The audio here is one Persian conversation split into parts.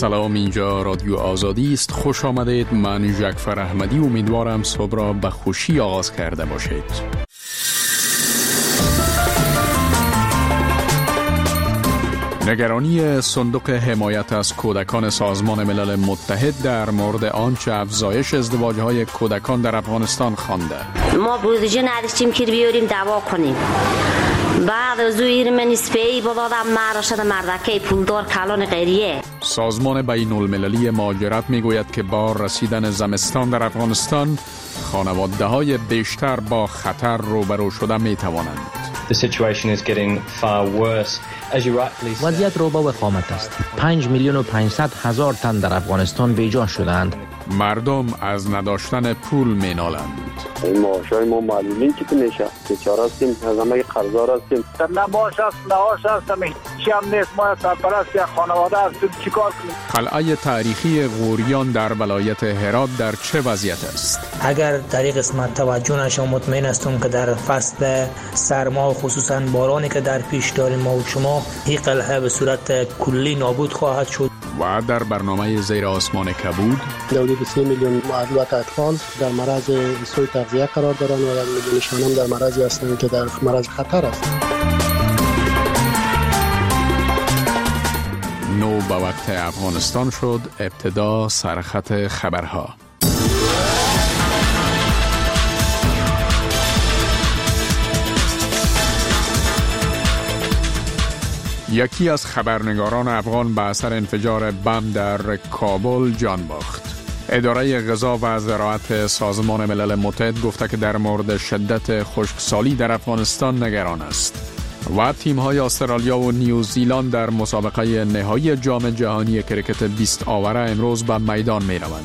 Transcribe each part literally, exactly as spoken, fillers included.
سلام، اینجا رادیو آزادی است. خوش آمدید. من جعفر احمدی امیدوارم صبح را به خوشی آغاز کرده باشید. نگرانی صندوق حمایت از کودکان سازمان ملل متحد در مورد آنچه افزایش ازدواج‌های کودکان در افغانستان خوانده. ما بودجه نداشتیم که بیاریم دوا کنیم. بعد از ایر من اسپی بودادم مرشد مردکه پولدار کلان غیریه. سازمان بین المللی مهاجرت میگوید که با رسیدن زمستان در افغانستان خانواده های بیشتر با خطر روبرو شده می توانند. The situation is getting far worse. As you rightly said, وضعیت رو با وخامت است. پنج میلیون و پانصد هزار تن در افغانستان بیجا شدند. مردم از نداشتن پول می نالند. این معاشای ما معلومین که نشه. بیچاره هستیم، از همه قرضدار هستیم. نه معاش است، نه معاش است، هیچ هم نیست. ما سرپرست یک خانواده هستیم، چیکار کنیم؟ قلعه تاریخی غوریان در ولایت هرات در چه وضعیت است؟ اگر در این قسمت توجه نشه، مطمئن هستم که در فصل سرما و خصوصا بارانی که در پیش داریم ما و شما، این قلعه به صورت کلی نابود خواهد شد. و در برنامه زیر آسمان کبود حدود سه میلیون معلولات اطفال در معرض سوء تغذیه قرار دارند و یک میلیونشان هم در معرضی هستند که در معرض خطر است. نو به وقت افغانستان شد. ابتدا سرخط خبرها. یکی از خبرنگاران افغان به اثر انفجار بم در کابل جان باخت. اداره غذا و زراعت سازمان ملل متحد گفته که در مورد شدت خشکسالی در افغانستان نگران است. و تیم‌های استرالیا و نیوزیلند در مسابقه نهایی جام جهانی کرکت بیست آوره امروز به میدان می‌روند.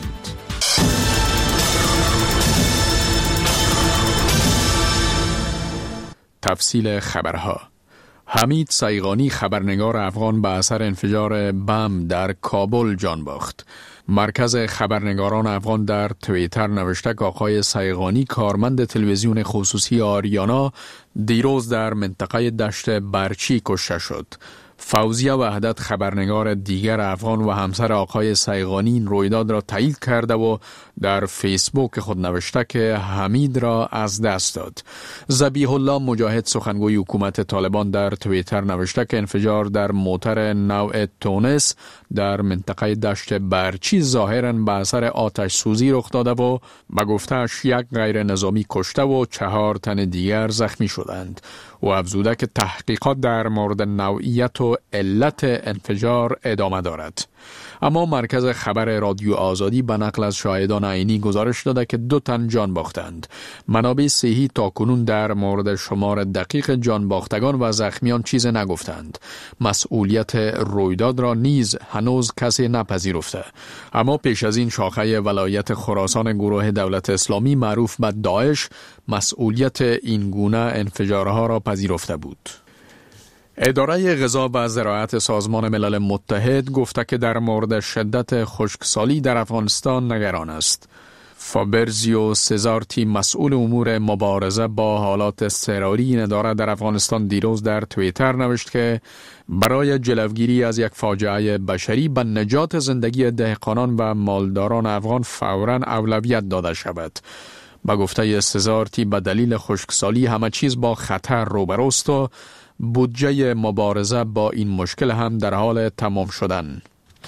تفصیل خبرها. حمید سیغانی خبرنگار افغان به اثر انفجار بم در کابل جان باخت. مرکز خبرنگاران افغان در توییتر نوشته که آقای سیغانی کارمند تلویزیون خصوصی آریانا دیروز در منطقه دشت برچی کشته شد. فوزیه وحدت خبرنگار دیگر افغان و همسر آقای سیغانی این رویداد را تایید کرده و در فیسبوک خود نوشته که حمید را از دست داد. ذبیح الله مجاهد سخنگوی حکومت طالبان در توییتر نوشته که انفجار در موتر نوع تونس در منطقه دشت برچی ظاهراً به اثر آتش سوزی رخ داده و به گفته‌اش یک غیر نظامی کشته و چهار تن دیگر زخمی شدند. و افزوده که تحقیقات در مورد نوعیت و علت انفجار ادامه دارد. اما مرکز خبر رادیو آزادی به نقل از شاهدان عینی گزارش داده که دو تن جان باختند. منابع صحی تاکنون در مورد شمار دقیق جان باختگان و زخمیان چیز نگفتند. مسئولیت رویداد را نیز هنوز کسی نپذیرفته. اما پیش از این شاخه ولایت خراسان گروه دولت اسلامی معروف به داعش مسئولیت این گونه انفجارها را پذیرفته بود. اداره غذا و زراعت سازمان ملل متحد گفته که در مورد شدت خشکسالی در افغانستان نگران است. فابرزیو سزارتی مسئول امور مبارزه با حالات اضطراری این اداره در افغانستان دیروز در توییتر نوشت که برای جلوگیری از یک فاجعه بشری به نجات زندگی دهقانان و مالداران افغان فوراً اولویت داده شود. با گفته سزارتی به دلیل خشکسالی همه چیز با خطر روبروست و بودجه مبارزه با این مشکل هم در حال تمام شدن.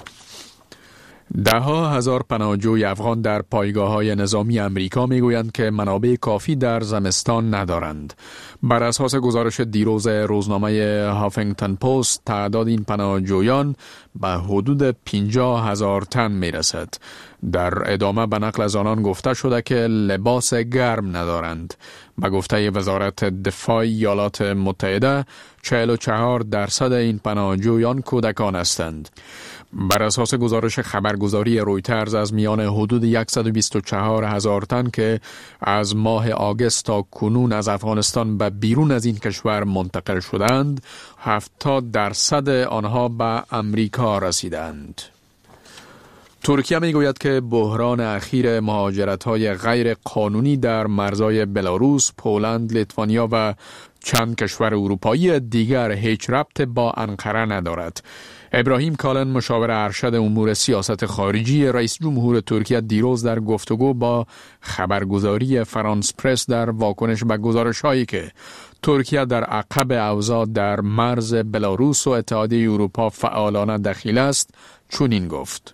ده ها هزار پناهجوی افغان در پایگاه‌های نظامی امریکا میگویند که منابع کافی در زمستان ندارند. بر اساس گزارش دیروز روزنامه هافینگتن پست تعداد این پناهجویان به حدود پنجاه هزار تن میرسد. در ادامه به نقل از آنان گفته شده که لباس گرم ندارند. به گفته وزارت دفاع ایالات متحده چهل و چهار درصد این پناهجویان کودکان هستند. بر اساس گزارش خبرگزاری رویترز از میان حدود صد و بیست و چهار هزار تن که از ماه آگوست تا کنون از افغانستان به بیرون از این کشور منتقل شدند، هفتاد درصد آنها به امریکا رسیدند. ترکیه میگوید که بحران اخیر مهاجرت‌های غیر قانونی در مرزهای بلاروس، پولند، لیتوانیا و چند کشور اروپایی دیگر هیچ ربط با انقره ندارد. ابراهیم کالن مشاور ارشد امور سیاست خارجی رئیس جمهور ترکیه دیروز در گفتگو با خبرگزاری فرانس پرس در واکنش به گزارش‌هایی که ترکیه در عقب اوضاع در مرز بلاروس و اتحادیه اروپا فعالانه دخیل است چنین گفت: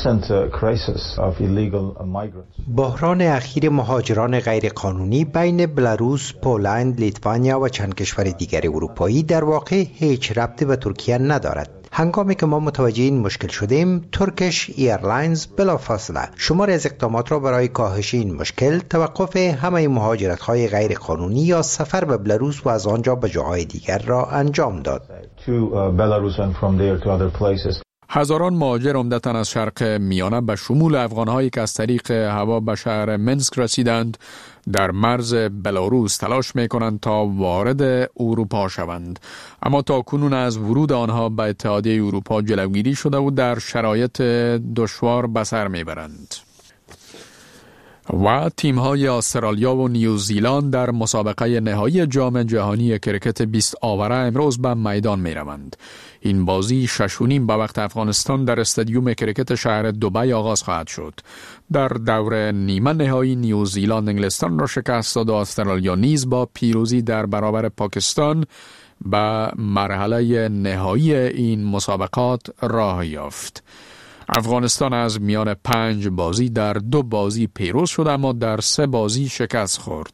بحران اخیر مهاجران غیرقانونی بین بلاروس، پولند، لیتوانیا و چند کشور دیگر اروپایی در واقع هیچ ربطی به ترکیه ندارد. هنگامی که ما متوجه این مشکل شدیم، ترکش ایرلاینز بلافاصله شماری از اقدامات را برای کاهش این مشکل، توقف همه مهاجرت‌های غیرقانونی یا سفر به بلاروس و از آنجا به جاهای دیگر را انجام داد. هزاران مهاجر عمدتاً از شرق میانه به شمول افغان‌هایی که از طریق هوا به شهر منسک رسیدند در مرز بلاروس تلاش می‌کنند تا وارد اروپا شوند، اما تا کنون از ورود آنها به اتحادیه اروپا جلوگیری شده و در شرایط دشوار به سر می‌برند. و تیم‌های استرالیا و نیوزیلند در مسابقه نهایی جام جهانی کرکت بیست آوره امروز به میدان می‌روند. این بازی شش و نیم به وقت افغانستان در استادیوم کرکت شهر دبی آغاز خواهد شد. در دور نیمه نهایی نیوزیلند انگلستان را شکست داد و استرالیا نیز با پیروزی در برابر پاکستان به مرحله نهایی این مسابقات راه یافت. افغانستان از میان پنج بازی در دو بازی پیروز شد اما در سه بازی شکست خورد.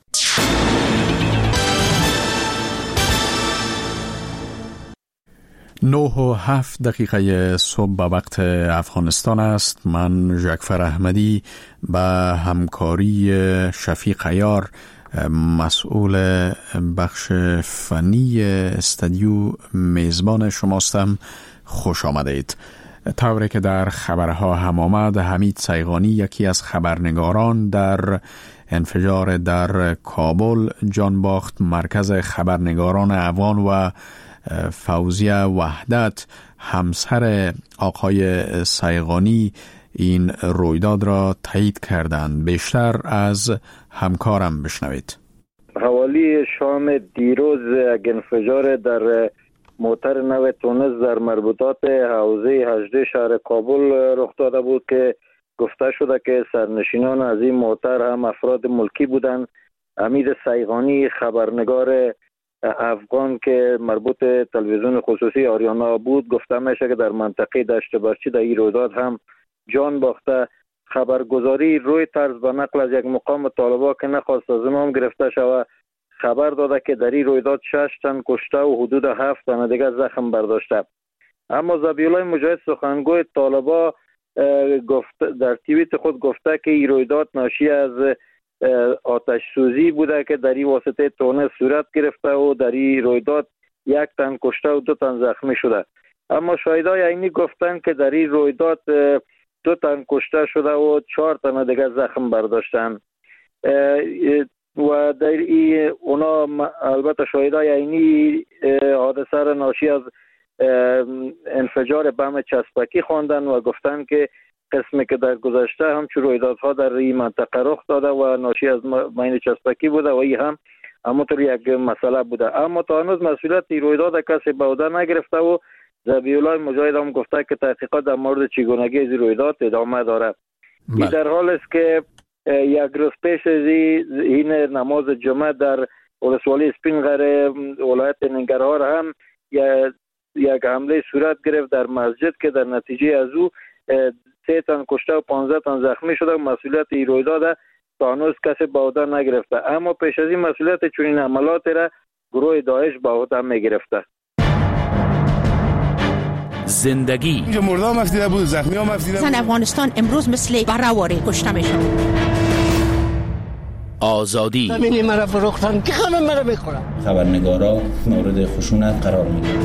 نه و هفت دقیقه صبح به وقت افغانستان است. من جعفر احمدی به همکاری شفیق عیار مسئول بخش فنی استودیو میزبان شماستم. خوش آمدید. طوری که در خبرها هم آمد، حمید صیغانی یکی از خبرنگاران در انفجار در کابل جان باخت. مرکز خبرنگاران افغان و فوزیه وحدت همسر آقای صیغانی این رویداد را تایید کردند. بیشتر از همکارم بشنوید. حوالی شام دیروز یک انفجار در موتر نو تونس در مربوطات حوزه هجده شهر کابل رخ داده بود که گفته شده که سرنشینان از این موتر هم افراد ملکی بودند. حمید صیغانی خبرنگار افغان که مربوط تلویزیون خصوصی آریانا بود گفته میشه که در منطقه دشت برچی در این رویداد هم جان باخته. خبرگزاری روی طرز به نقل از یک مقام طالبا که نخواست از امام گرفته شود خبر داده که در این رویداد شش تن کشته و حدود هفت تن دیگر زخم برداشته. اما ذبیحالله مجاهد سخنگوی طالبا گفت در توییت خود گفته که این رویداد ناشی از آتش سوزی بوده که در این واسطه تونس صورت گرفته و در این رویداد یک تن کشته و دو تن زخمی شده. اما شاهدای عینی گفتن که در این رویداد دو تن کشته شده و چهار تن دیگر زخم برداشتن و در این اونا البته شاهدای عینی حادثه را ناشی از انفجار بم چسبکی خواندن و گفتن که قسمی که در گذشته همچون رویدادها در این منطقه رخ داده و ناشی از مین چسبکی بوده و این هم همونطور یک مسئله بوده. اما تا هنوز مسئولیت این رویداد کسی به عهده نگرفته و ذبیحالله مجاهد هم گفته که تحقیقات در مورد چگونگی این رویداد ادامه داره. این در حال است که یک روز پیش از این نماز جمعه در ولسوالی سپینغر ولایت ننگرهار هم یک حمله صورت گرفت در مسجد که در نتیجه از او سه تن کشته و پانزده تن زخمی شده و مسئولیت این رویداد تا هنوز کسی به عهده نگرفته. اما پیش از این مسئولیت چنین عملات را گروه داعش به عهده میگرفته. زندگی اینجا مرده هم افدیده بود، زخمی هم افدیده بود. زن افغانستان امروز مثل برهواری کشته میشن. آزادی ببینی مرا فروختن که همه مرا بخورن. خبرنگارا مورد خشونت قرار میگیرن.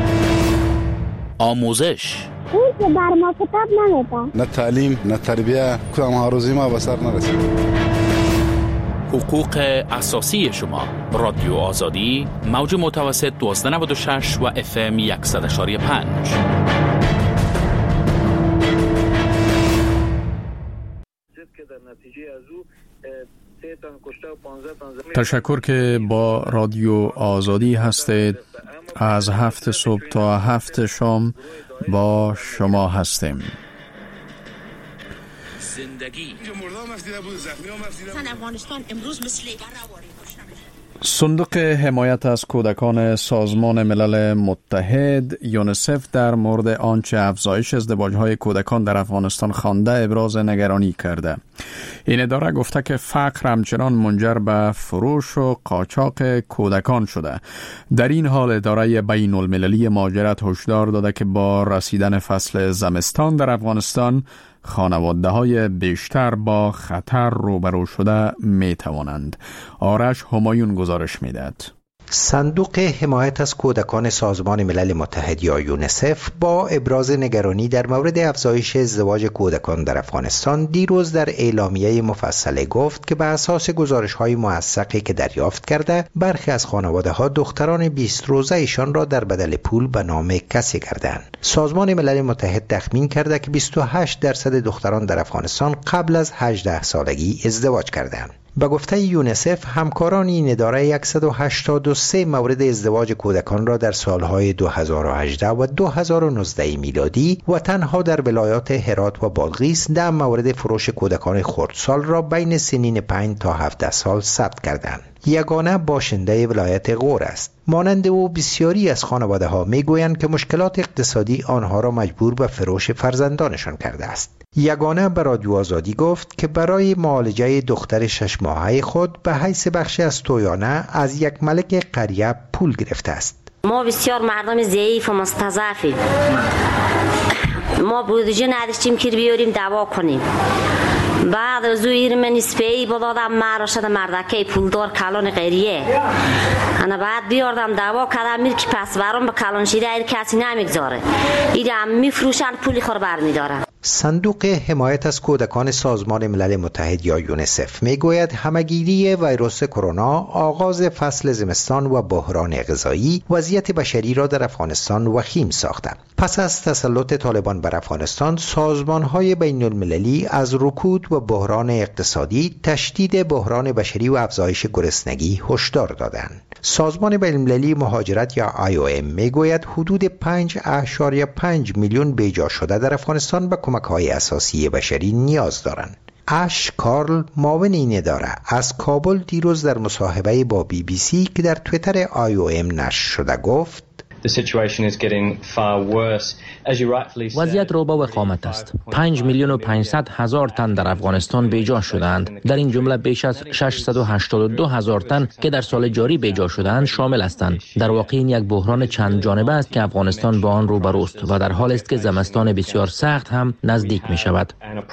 آموزش اون که بر ما کتاب نمیدن. نه تعلیم نه تربیه کدام هاروزی ما به سر نرسید. حقوق اساسی شما. رادیو آزادی موج متوسط دوازده نود و شش و اف ام صد و پنج. که در نتیجه از او تشکر که با رادیو آزادی هستید. از هفت صبح تا هفت شام با شما هستیم. زندگی افغانستان امروز مثل صندوق حمایت از کودکان سازمان ملل متحد یونیسف در مورد آنچه افزایش ازدواج‌های کودکان در افغانستان خوانده ابراز نگرانی کرده. این اداره گفته که فقر همچنان منجر به فروش و قاچاق کودکان شده. در این حال اداره بین المللی مهاجرت هشدار داده که با رسیدن فصل زمستان در افغانستان خانواده‌های بیشتر با خطر روبرو شده می توانند. آرش همایون گزارش می‌دهد. صندوق حمایت از کودکان سازمان ملل متحد یا یونیسف با ابراز نگرانی در مورد افزایش ازدواج کودکان در افغانستان دیروز در اعلامیه مفصله گفت که بر اساس گزارش‌های موثقی که دریافت کرده برخی از خانواده‌ها دختران بیست روزه ایشان را در بدل پول به نام کسی کردند. سازمان ملل متحد تخمین کرده که بیست و هشت درصد دختران در افغانستان قبل از هجده سالگی ازدواج کردند. به گفته یونیسف همکاران این اداره صد و هشتاد و سه مورد ازدواج کودکان را در سالهای دو هزار و هجده و دو هزار و نوزده میلادی و تنها در ولایات هرات و بادغیس ده مورد فروش کودکان خردسال را بین سنین پنج تا هفده سال ثبت کردند. یگانه باشنده ولایت غور است. مانند او بسیاری از خانواده ها می گویند که مشکلات اقتصادی آنها را مجبور به فروش فرزندانشان کرده است. یگانه به رادیو آزادی گفت که برای معالجه دختر شش ماهه خود به حیث بخشی از تویانه از یک ملک قریه پول گرفته است. ما بسیار مردم ضعیف و مستضعفیم. ما بودجه نداشتیم که بیاریم دوا کنیم. بعد از او ایرم نسبه‌ای بدادم مرا شد مردکه پولدار کلان غیریه. انا بعد بیاردم دوا کردم میر که پس برام به کلان شیره ایر کسی نمیگذاره. ایرم میفروشن پولی خور برمیدارن. صندوق حمایت از کودکان سازمان ملل متحد یا یونیسف میگوید همگیری ویروس کرونا، آغاز فصل زمستان و بحران غذایی وضعیت بشری را در افغانستان وخیم ساخته. پس از تسلط طالبان بر افغانستان، سازمان‌های بین المللی از رکود و بحران اقتصادی، تشدید بحران بشری و افزایش گرسنگی هشدار دادند. سازمان بین المللی مهاجرت یا آی او ام میگوید حدود پنج اشاریه پنج میلیون بیجا شده در افغانستان به کمک‌های اساسی بشری نیاز دارند. اش کارل معاون این اداره از کابل دیروز در مصاحبه با بی بی سی که در توییتر آی او ام نشر شده گفت وضعیت رو با وخامت است. پنج میلیون و پانصد هزار تن در افغانستان بیجا شدند. در این جمله بیش از ششصد و هشتاد و دو هزار تن که در سال جاری بیجا شدند شامل هستند. در واقع این یک بحران چند جانبه است که افغانستان با آن روبروست و در حال است که زمستان بسیار سخت هم نزدیک می شود.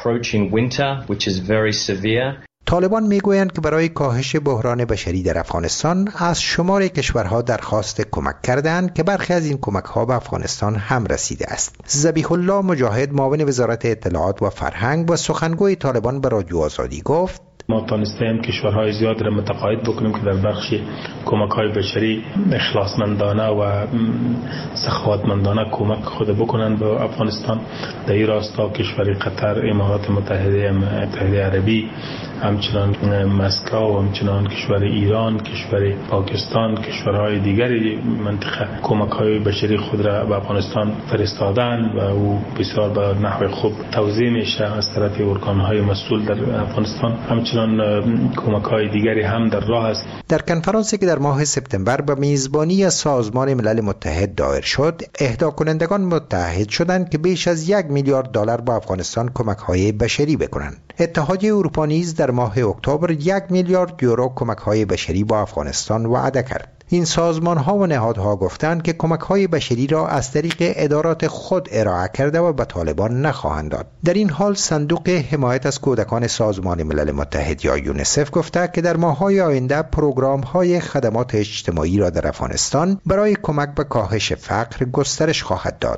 طالبان میگویند که برای کاهش بحران بشری در افغانستان از شمار کشورها درخواست کمک کردند که برخی از این کمک‌ها به افغانستان هم رسیده است. ذبیح الله مجاهد معاون وزارت اطلاعات و فرهنگ و سخنگوی طالبان به رادیو آزادی گفت ما تانستیم کشورهای زیاد را متقاعد بکنیم که در بخش کمک‌های بشری اخلاصمندانه و سخاوتمندانه کمک خود بکنند به افغانستان. در این راستا کشور قطر، امارات متحده متحده عربی، همچنان مسکو و همچنان کشور ایران، کشور پاکستان، کشورهای دیگری منطقه کمک‌های بشری خود را به افغانستان فرستادند و او بسیار به نحو خوب توزیع میشه از طرف ارگان‌های مسئول در افغانستان. همچنان کمک‌های دیگری هم در راه است. در کنفرانسی که در ماه سپتامبر به میزبانی از سازمان ملل متحد دایر شد، اهدا کنندگان متحد شدند که بیش از یک میلیارد دلار به افغانستان کمک‌های بشری بکنند. اتحادیه اروپا نیز در ماه اکتبر یک میلیارد یورو کمک‌های بشری با افغانستان وعده کرد. این سازمان‌ها و نهادها گفتند که کمک‌های بشری را از طریق ادارات خود ارائه کرده و به طالبان نخواهند داد. در این حال صندوق حمایت از کودکان سازمان ملل متحد یا یونیسف گفته که در ماه‌های آینده پروگرام‌های خدمات اجتماعی را در افغانستان برای کمک به کاهش فقر گسترش خواهد داد.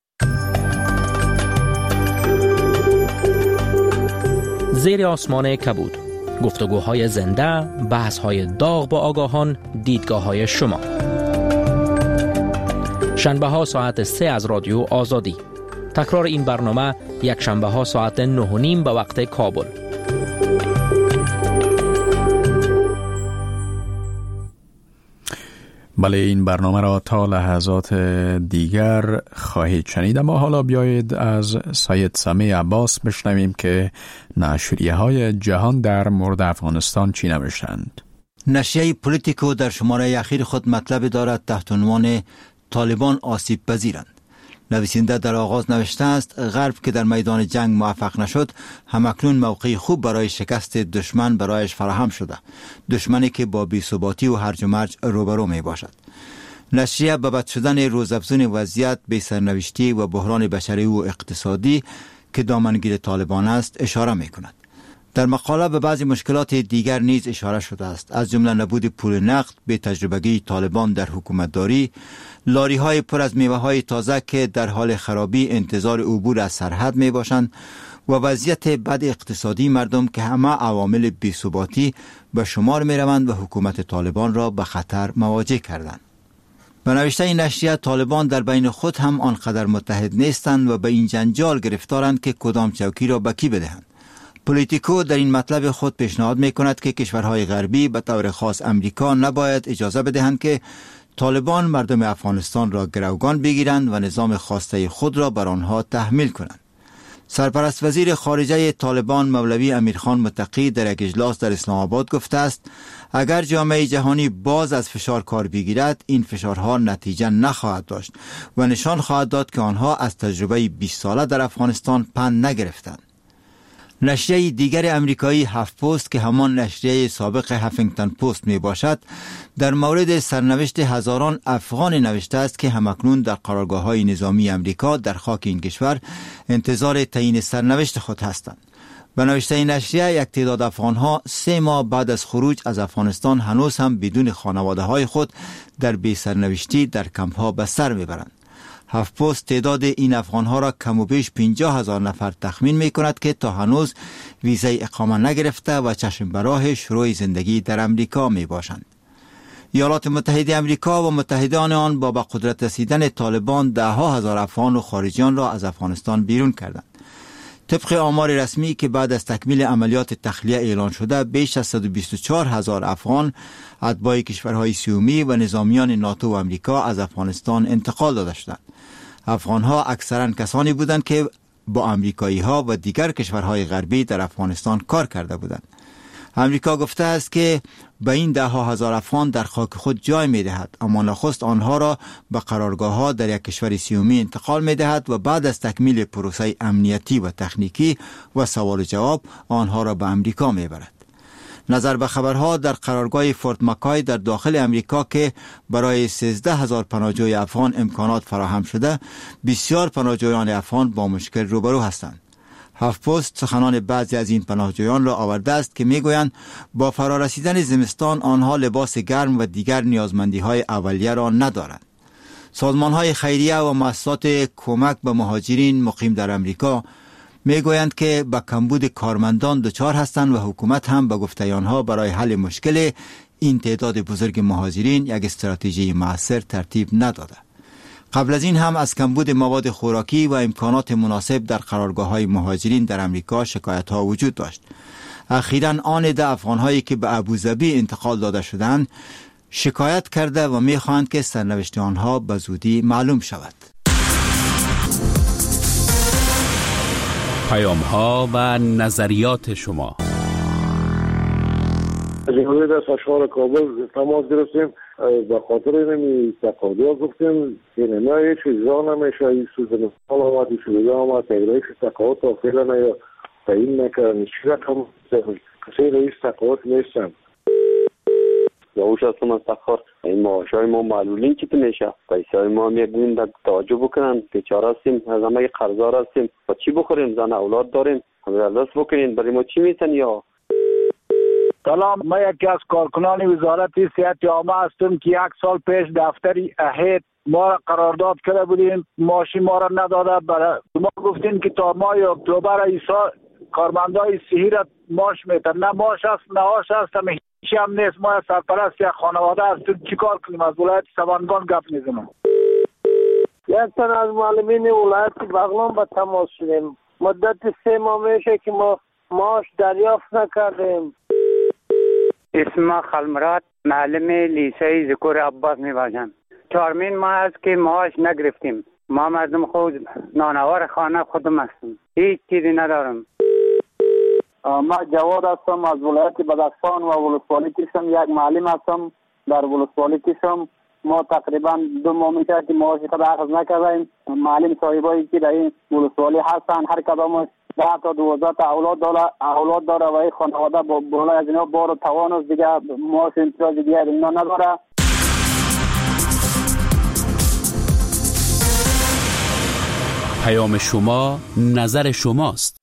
زیر آسمان کبود، گفتگوهای زنده، بحث‌های داغ با آگاهان، دیدگاه‌های شما. شنبه ها ساعت سه از رادیو آزادی. تکرار این برنامه یک شنبه ها ساعت نه و نیم به وقت کابل. بله، این برنامه را تا لحظات دیگر خواهید شنید. اما حالا بیایید از سید سمیع عباس بشنویم که نشریه های جهان در مورد افغانستان چی نوشتند. نشریه پولیتیکو در شماره اخیر خود مطلب دارد تحت عنوان طالبان آسیب پذیرند. نویسنده در آغاز نوشته است غرب که در میدان جنگ موفق نشد، همکنون موقعی خوب برای شکست دشمن برایش فراهم شده، دشمنی که با بی‌ثباتی و هرج و مرج روبرو می باشد. نشریه به بد شدن روزافزون وضعیت، بی سرنوشتی و بحران بشری و اقتصادی که دامنگیر طالبان است اشاره می کند. در مقاله به بعضی مشکلات دیگر نیز اشاره شده است، از جمله نبود پول نقد، بی تجربگی طالبان در حکومتداری، لاری های پر از میوه های تازه که در حال خرابی انتظار عبور از سرحد می باشند و وضعیت بد اقتصادی مردم که همه عوامل بی‌ثباتی به شمار می روند و حکومت طالبان را به خطر مواجه کردند. به نوشته این نشریه طالبان در بین خود هم آنقدر متحد نیستند و به این جنجال گرفتارند که کدام چوکی را به کی بدهند. پولیتیکو در این مطلب خود پیشنهاد می کند که کشورهای غربی به طور خاص امریکا نباید اجازه بدهند که طالبان مردم افغانستان را گروگان بگیرند و نظام خواسته خود را بر آنها تحمیل کنند. سرپرست وزیر خارجه طالبان مولوی امیرخان متقی در یک اجلاس در اسلام آباد گفته است اگر جامعه جهانی باز از فشار کار بگیرد، این فشارها نتیجه نخواهد داشت و نشان خواهد داد که آنها از تجربه بیست ساله در افغانستان پند نگرفتند. نشریه دیگر امریکایی هفت پست که همان نشریه سابق هفینگتن پست می باشد، در مورد سرنوشت هزاران افغان نوشته است که همکنون در قرارگاه‌های نظامی امریکا در خاک این کشور انتظار تعیین سرنوشت خود هستند. به نوشته این نشریه یک تعداد افغانها سه ماه بعد از خروج از افغانستان هنوز هم بدون خانواده های خود در بی سرنوشتی در کمپ ها به سر میبرند. هفت پست تعداد این افغانها را کم و بیش پنجاه هزار نفر تخمین می کند که تا هنوز ویزای اقامه نگرفته و چشم به راه شروع زندگی در امریکا می باشند. ایالات متحده امریکا و متحدان آن با به قدرت رسیدن طالبان ده ها هزار افغان و خارجیان را از افغانستان بیرون کردند. طبق آمار رسمی که بعد از تکمیل عملیات تخلیه اعلان شده، بیش از صد و بیست و چهار هزار افغان اتباع کشورهای سیومی و نظامیان ناتو و امریکا از افغانستان انتقال داده شدند. افغانها اکثرا کسانی بودند که با امریکایی ها و دیگر کشورهای غربی در افغانستان کار کرده بودند. امریکا گفته است که به این ده ها هزار افغان در خاک خود جای می دهد، اما نخست آنها را به قرارگاه ها در یک کشور سیومی انتقال می دهد و بعد از تکمیل پروسه امنیتی و تکنیکی و سوال و جواب آنها را به امریکا می برد. نظر به خبرها، در قرارگاه فورت مکای در داخل امریکا که برای سیزده هزار پناهجوی افغان امکانات فراهم شده، بسیار پناهجویان افغان با مشکل روبرو هستند. هفت پست سخنان بعضی از این پناهجویان را آورده است که میگویند با فرارسیدن زمستان آنها لباس گرم و دیگر نیازمندی های اولیه را ندارند. سازمان های خیریه و مؤسسات کمک به مهاجرین مقیم در امریکا میگویند که با کمبود کارمندان دچار هستند و حکومت هم به گفته آنها برای حل مشکل این تعداد بزرگ مهاجرین یک استراتژی مؤثر ترتیب نداده. قبل از این هم از کمبود مواد خوراکی و امکانات مناسب در قرارگاه‌های مهاجرین در امریکا شکایت‌ها وجود داشت. اخیراً آن ده افغان‌هایی که به ابوظبی انتقال داده شدند شکایت کرده و می‌خواهند که سرنوشت آنها به زودی معلوم شود. پیام‌ها و نظریات شما. جمهوری در اشغال کابل تماس گرفتیم، به خاطر اینمی تقاضا گفتیم که نه هیچ اجرا نمیشه، این سوز نفال آمد، این سوزه آمد، تقریبش تقاضا تا فعلا یا تعیین نکردن، چی رقم کسی رئیس تقاضا نیستن. یاوش هستم از تخار. این معاش های ما معلولین چی میشه؟ پیسه های ما میگوین در توجه بکنن، بیچاره هستیم، از همه قرضدار هستیم و چی بخوریم؟ زن اولاد داریم، همه دست بکنین، برای ما چی میتن یا؟ سلام، ما یکی از کارکنان وزارت صحت عامه هستم که یک سال پیش دفتری اهید ما را قرارداد کرده بودیم، معاشی ما را نداده. برای ما گفتین که تا ماه اکتبر ایسا کارمندای صحی را معاش میتن، نه معاش است نه آش است، همه هیچی هم نیست. ما سرپرست یک خانواده هستیم، چی کار کنیم؟ از ولایت سبانگان گپ میزنم. یک تن از معلمین ولایت بغلان به تماس شدیم، مدت سه ماه میشه که ما معاش دریافت نکردیم. اسم خلمرات معلم لیسه ذکر عباس میباشم. چهارمین ماه است که معاش نگرفتیم. ما مردم خود نانوار خانه خودم هستم، هیچ چیزی ندارم. ما جواد هستم از ولایت بدخشان و ولسوالی کشم. یک معلم هستم در ولسوالی کشم. ما تقریبا دو ماه میشه که معاش خود اخذ نکردیم. معلم صاحبایی که در این ولسوالی هستن هر کدامش ده تا دوازده تا اولاد داره اولاد داره و این خانواده با بالای از اینا بار و توان است دیگه، معاش امتیاز دیگه اینا نداره. پیام شما نظر شماست.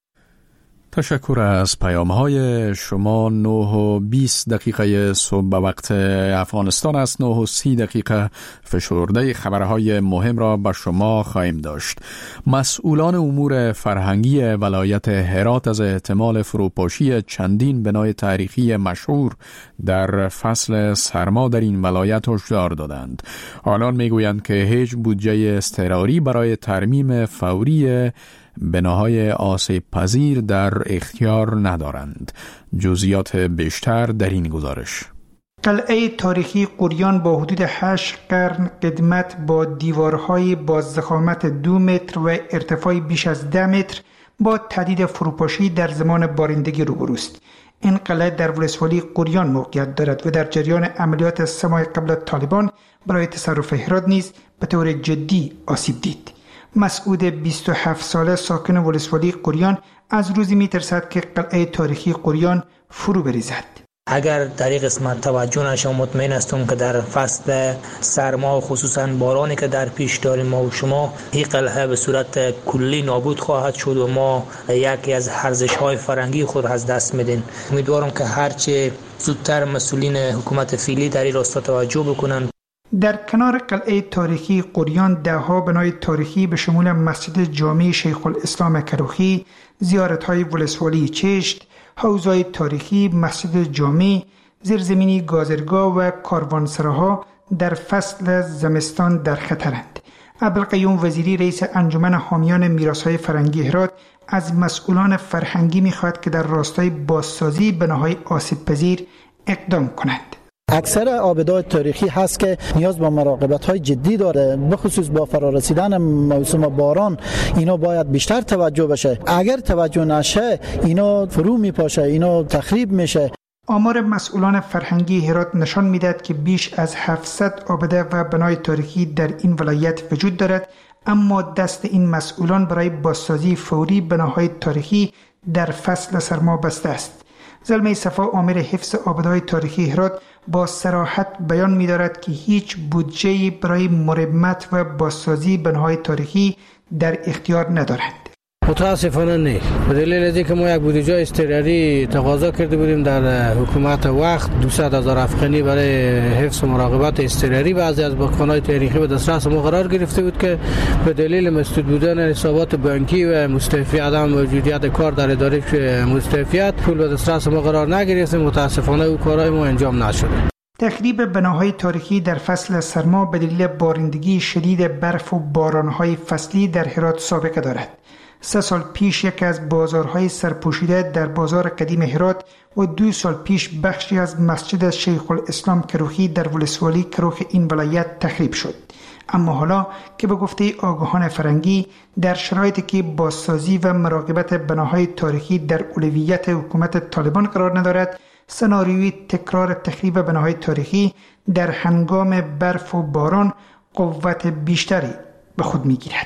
تشکر از پیام های شما. نه و بیست دقیقه صبح به وقت افغانستان است. نه و سی دقیقه فشرده خبرهای مهم را به شما خواهیم داشت. مسئولان امور فرهنگی ولایت هرات از احتمال فروپاشی چندین بنای تاریخی مشهور در فصل سرما در این ولایت هشدار دادند. آنان میگویند که هیچ بودجه اضطراری برای ترمیم فوری بناهای آسیب پذیر در اختیار ندارند. جزئیات بیشتر در این گزارش. قلعه تاریخی قریان با حدود هشت قرن قدمت با دیوارهای با ضخامت دو متر و ارتفاع بیش از ده متر با تهدید فروپاشی در زمان بارندگی روبروست. این قلعه در ولسوالی قریان موقعیت دارد و در جریان عملیات سه ماه قبل طالبان برای تصرف هرات نیز به طور جدی آسیب دید. مسعود بیست و هفت ساله ساکن ولسوالی قریان از روزی می‌ترسد که قلعه تاریخی قریان فرو بریزد. اگر در این قسمت توجه نشه مطمئن هستم که در فصل سرما و خصوصا بارانی که در پیش داریم ما و شما این قلعه به صورت کلی نابود خواهد شد و ما یکی از ارزش‌های فرهنگی خود از دست میدیم. امیدوارم که هرچه زودتر مسئولین حکومت فعلی در این راستا توجه بکنند. در کنار قلعه تاریخی قریان دهها بنای تاریخی به شمول مسجد جامع شیخ الاسلام کروخی، زیارت‌های ولسوالی چشت، حوض‌های تاریخی، مسجد جامع، زیرزمینی گازرگاه و کاروانسراها در فصل زمستان در خطرند. عبدالقیوم وزیری رئیس انجمن حامیان میراث‌های فرهنگی هرات از مسئولان فرهنگی می‌خواهد که در راستای بازسازی بناهای آسیب‌پذیر اقدام کنند. اکثر آبدهای تاریخی هست که نیاز به مراقبت‌های جدی داره، بخصوص با فرارسیدن موسم باران اینا باید بیشتر توجه بشه. اگر توجه نشه اینا فرو میپاشه، اینا تخریب میشه. آمار مسئولان فرهنگی هرات نشان میدهد که بیش از هفتصد آبده و بنای تاریخی در این ولایت وجود دارد، اما دست این مسئولان برای بازسازی فوری بناهای تاریخی در فصل سرما بسته است. زلمه صفا آمر حفظ آبادهای تاریخی هرات با صراحت بیان می‌دارد که هیچ بودجه‌ای برای مرمت و بازسازی بناهای تاریخی در اختیار ندارند. متاسفانه نه. به دلیل اینکه که ما یک بودجه اضطراری تقاضا کرده بودیم در حکومت وقت دویست هزار افغانی برای حفظ و مراقبت اضطراری بعضی از باغ‌های تاریخی به دسترس ما قرار گرفته بود که به دلیل مسدود بودن حسابات بانکی و مستعفی عدم موجودیت کار در اداره مستعفیت پول به دسترس ما قرار نگرفت. متاسفانه او کارهای ما انجام نشده. تخریب بناهای تاریخی در فصل سرما به دلیل بارندگی شدید برف و بارانهای فصلی در هرات سابقه دارد. سه سال پیش یکی از بازارهای سرپوشیده در بازار قدیم هرات و دو سال پیش بخشی از مسجد شیخ الاسلام کروخی در ولسوالی کروخ این ولایت تخریب شد. اما حالا که به گفته آگاهان فرهنگی در شرایطی که بازسازی و مراقبت بناهای تاریخی در اولویت حکومت طالبان قرار ندارد، سناریوی تکرار تخریب بناهای تاریخی در هنگام برف و باران قوت بیشتری به خود می‌گیرد.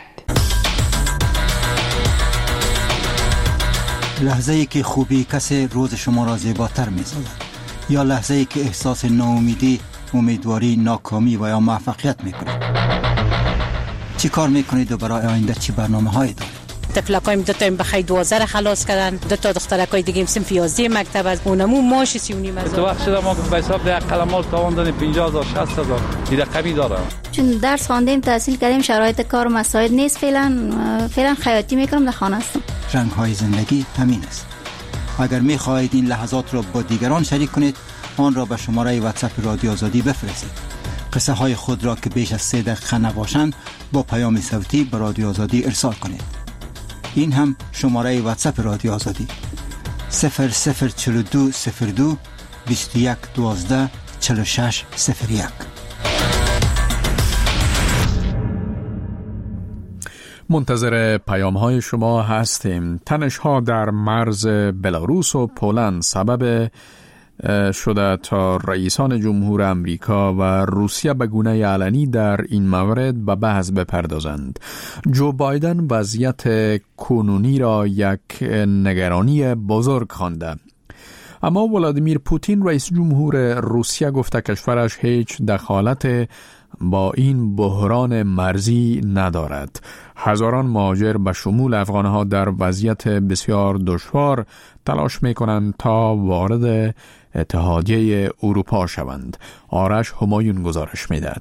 لحظه ای که خوبی کسی روز شما را زیباتر می سازد، یا لحظه ای که احساس ناامیدی، امیدواری، ناکامی و یا موفقیت می کنید. چی کار می کنید و برای آینده چی برنامه هایی دارید؟ تفلقایم دو تا بخای دوازده خلاص کردن، دو تا دخترکای دیگه صنف یازده مکتب از اونمو ماش سی و نیم هزار. تو وقت شده ما به حساب ده قلمال تاوان دادیم پنجاه هزار شصت هزار این رقمی داره. چون درس خواندیم تحصیل کردیم شرایط کار مساعد نیست، فعلا فعلا خیاطی میکنم در خانه هستم. رنگ های زندگی همین است. اگر می خواهید این لحظات را با دیگران شریک کنید، آن را به شماره واتساپ رادیو آزادی بفرستید. قصه های خود را که بیش از سه دقیقه نباشند با پیام صوتی به رادیو آزادی ارسال کنید. این هم شماره واتساپ رادیو آزادی صفر صفر چهل و دو صفر دو بیست و یک دوازده چهل و شش صفر یک. منتظر پیام های شما هستیم. تنش ها در مرز بلاروس و پولند سبب شده تا رئیسان جمهور امریکا و روسیه به گونه علنی در این مورد به بحث بپردازند. جو بایدن وضعیت کنونی را یک نگرانی بزرگ خوانده. اما ولادیمیر پوتین رئیس جمهور روسیه گفته کشورش هیچ دخالت با این بحران مرزی ندارد. هزاران مهاجر به شمول افغانها در وضعیت بسیار دشوار تلاش می‌کنند تا وارد اتحادیه اروپا شوند. آرش همایون گزارش می‌دهد.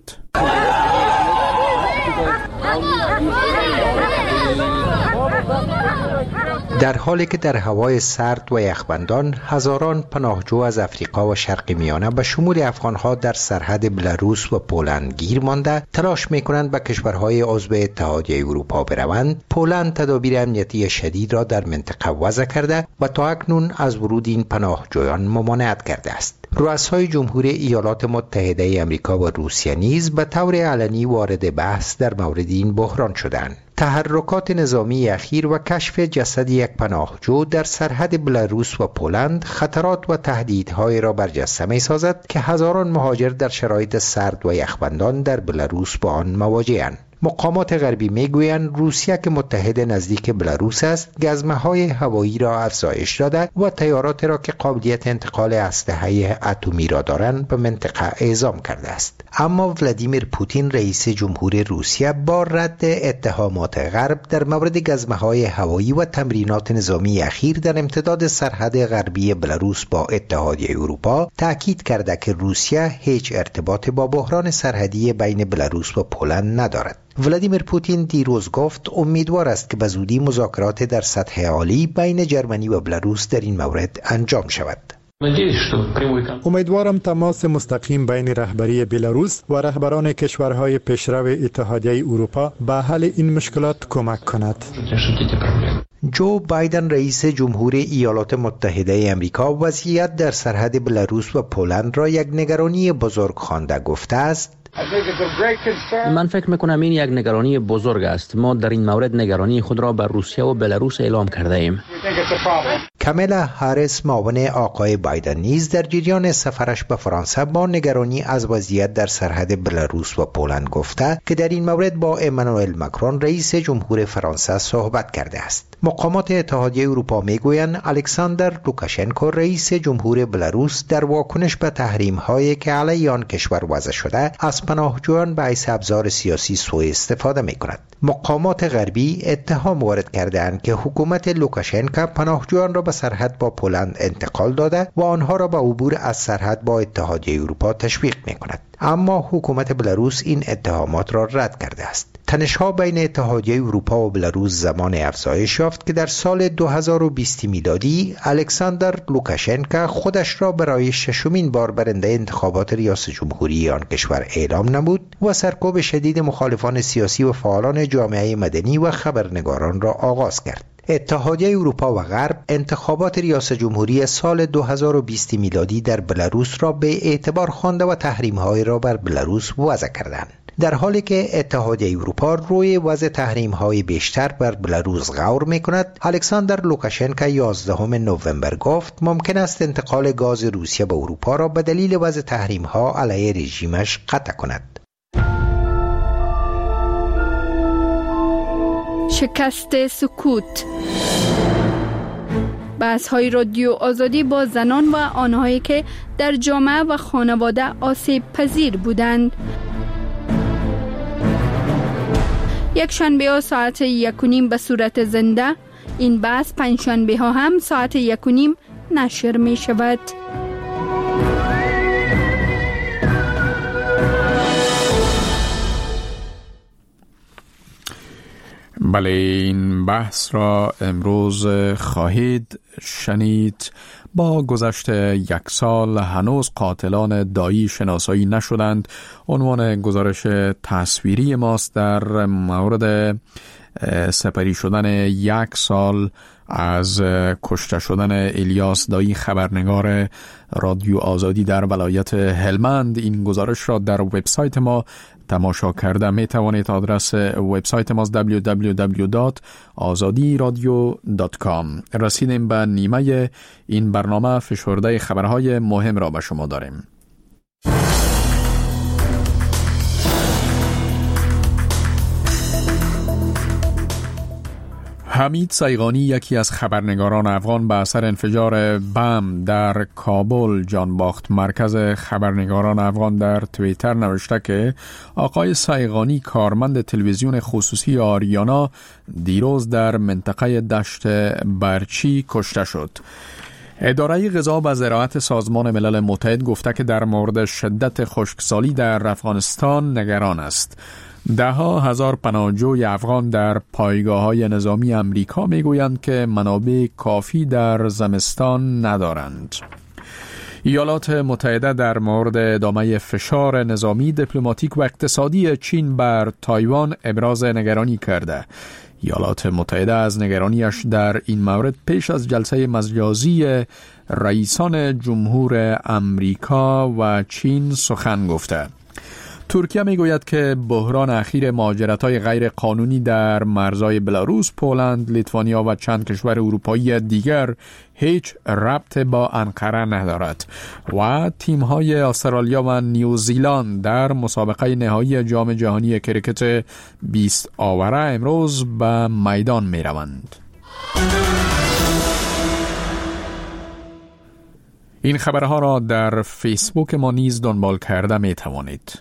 در حالی که در هوای سرد و یخبندان هزاران پناهجو از افریقا و شرق میانه به شمول افغانها در سرحد بلاروس و پولند گیر مانده تلاش میکنند به کشورهای عضو اتحادیه اروپا بروند، پولند تدابیر امنیتی شدید را در منطقه وضع کرده و تا اکنون از ورود این پناهجویان ممانعت کرده است. رؤسای جمهور ایالات متحده آمریکا و روسیه نیز به طور علنی وارد بحث در مورد این بحران شدند. تحرکات نظامی اخیر و کشف جسد یک پناهجو در سرحد بلاروس و پولند خطرات و تهدیدهای را برجسته می‌سازد که هزاران مهاجر در شرایط سرد و یخبندان در بلاروس با آن مواجه‌اند. مقامات غربی میگویند روسیه که متحد نزدیک بلاروس است، گزمه‌های هوایی را افزایش داده و تیارات را که قابلیت انتقال اسلحه اتمی را دارند به منطقه اعزام کرده است. اما ولادیمیر پوتین رئیس جمهور روسیه با رد اتهامات غرب در مورد گزمه‌های هوایی و تمرینات نظامی اخیر در امتداد سرحد غربی بلاروس با اتحادیه اروپا تاکید کرده که روسیه هیچ ارتباطی با بحران سرحدی بین بلاروس و پولند ندارد. ولادیمیر پوتین دیروز گفت امیدوار است که به زودی مذاکرات در سطح عالی بین جرمنی و بلاروس در این مورد انجام شود. امیدوارم تماس مستقیم بین رهبری بلاروس و رهبران کشورهای پیشرو اتحادیه اروپا به حل این مشکلات کمک کند. جو بایدن رئیس جمهور ایالات متحده آمریکا وضعیت در سرحد بلاروس و پولند را یک نگرانی بزرگ خوانده گفته است: من فکر میکنم این یک نگرانی بزرگ است. ما در این مورد نگرانی خود را بر روسیه و بلاروس اعلام کرده ایم. کاملا هاریس معاون آقای بایدن نیز در جریان سفرش به فرانسه با نگرانی از وضعیت در سرحد بلاروس و پولند گفته که در این مورد با امانوئل ماکرون رئیس جمهور فرانسه صحبت کرده است. مقامات اتحادیه اروپا میگویند الکساندر لوکاشنکو رئیس جمهور بلاروس در واکنش به تحریم‌هایی که علیه آن کشور وضع شده از پناهجویان به حیث ابزار سیاسی سوء استفاده می‌کند. مقامات غربی اتهام وارد کرده‌اند که حکومت لوکاشنکو پناهجویان را به سرحد با پولند انتقال داده و آنها را به عبور از سرحد با اتحادیه اروپا تشویق می‌کند. اما حکومت بلاروس این اتهامات را رد کرده است. تنش‌ها بین اتحادیه اروپا و بلاروس زمان افزایش یافت که در سال دو هزار و بیست میلادی الکساندر لوکاشنکو خودش را برای ششمین بار برنده انتخابات ریاست جمهوری آن کشور اعلام نمود و سرکوب شدید مخالفان سیاسی و فعالان جامعه مدنی و خبرنگاران را آغاز کرد. اتحادیه اروپا و غرب انتخابات ریاست جمهوری سال دو هزار و بیست میلادی در بلاروس را به اعتبار خوانده و تحریم‌های را بر بلاروس وضع کردند. در حالی که اتحادیه اروپا روی وضع تحریم‌های بیشتر بر بلاروس غور می‌کند، الکساندر لوکاشنکو یازدهم نوامبر گفت ممکن است انتقال گاز روسیه به اروپا را به دلیل وضع تحریم‌ها علیه رژیمش قطع کند. شکست سکوت. بحث‌های رادیو آزادی با زنان و آنهایی که در جامعه و خانواده آسیب پذیر بودند. یک شنبه ها ساعت یک و نیم به صورت زنده، این بحث پنج شنبه ها هم ساعت یک و نیم نشر می شود. بله، این بحث را امروز خواهید شنید. با گذشت یک سال هنوز قاتلان دایی شناسایی نشدند. عنوان گزارش تصویری ماست در مورد سپری شدن یک سال از کشته شدن الیاس دایی خبرنگار رادیو آزادی در ولایت هلمند. این گزارش را در وبسایت ما تماشا کرده می توانید. آدرس وبسایت ما دبلیو دبلیو دبلیو دات آزادی رادیو دات کام. رسیدیم به نیمه این برنامه. فشرده خبرهای مهم را به شما داریم. حمید سیغانی، یکی از خبرنگاران افغان، به اثر انفجار بم در کابل جان باخت. مرکز خبرنگاران افغان در توییتر نوشته که آقای سیغانی، کارمند تلویزیون خصوصی آریانا، دیروز در منطقه دشت برچی کشته شد. اداره غذا و زراعت سازمان ملل متحد گفته که در مورد شدت خشکسالی در افغانستان نگران است. ده ها هزار پناهجوی افغان در پایگاه‌های نظامی امریکا میگویند که منابع کافی در زمستان ندارند. ایالات متحده در مورد ادامه فشار نظامی، دیپلماتیک و اقتصادی چین بر تایوان ابراز نگرانی کرده. ایالات متحده از نگرانیش در این مورد پیش از جلسه مجازی رئیسان جمهور امریکا و چین سخن گفته. ترکیه میگوید که بحران اخیر مهاجرت‌های غیر قانونی در مرزهای بلاروس، پولند، لیتوانیا و چند کشور اروپایی دیگر هیچ ربط با انقره ندارد. و تیم‌های استرالیا و نیوزیلند در مسابقه نهایی جام جهانی کریکت بیست آوره امروز به میدان می‌روند. این خبرها را در فیسبوک ما نیز دنبال کرده می‌توانید.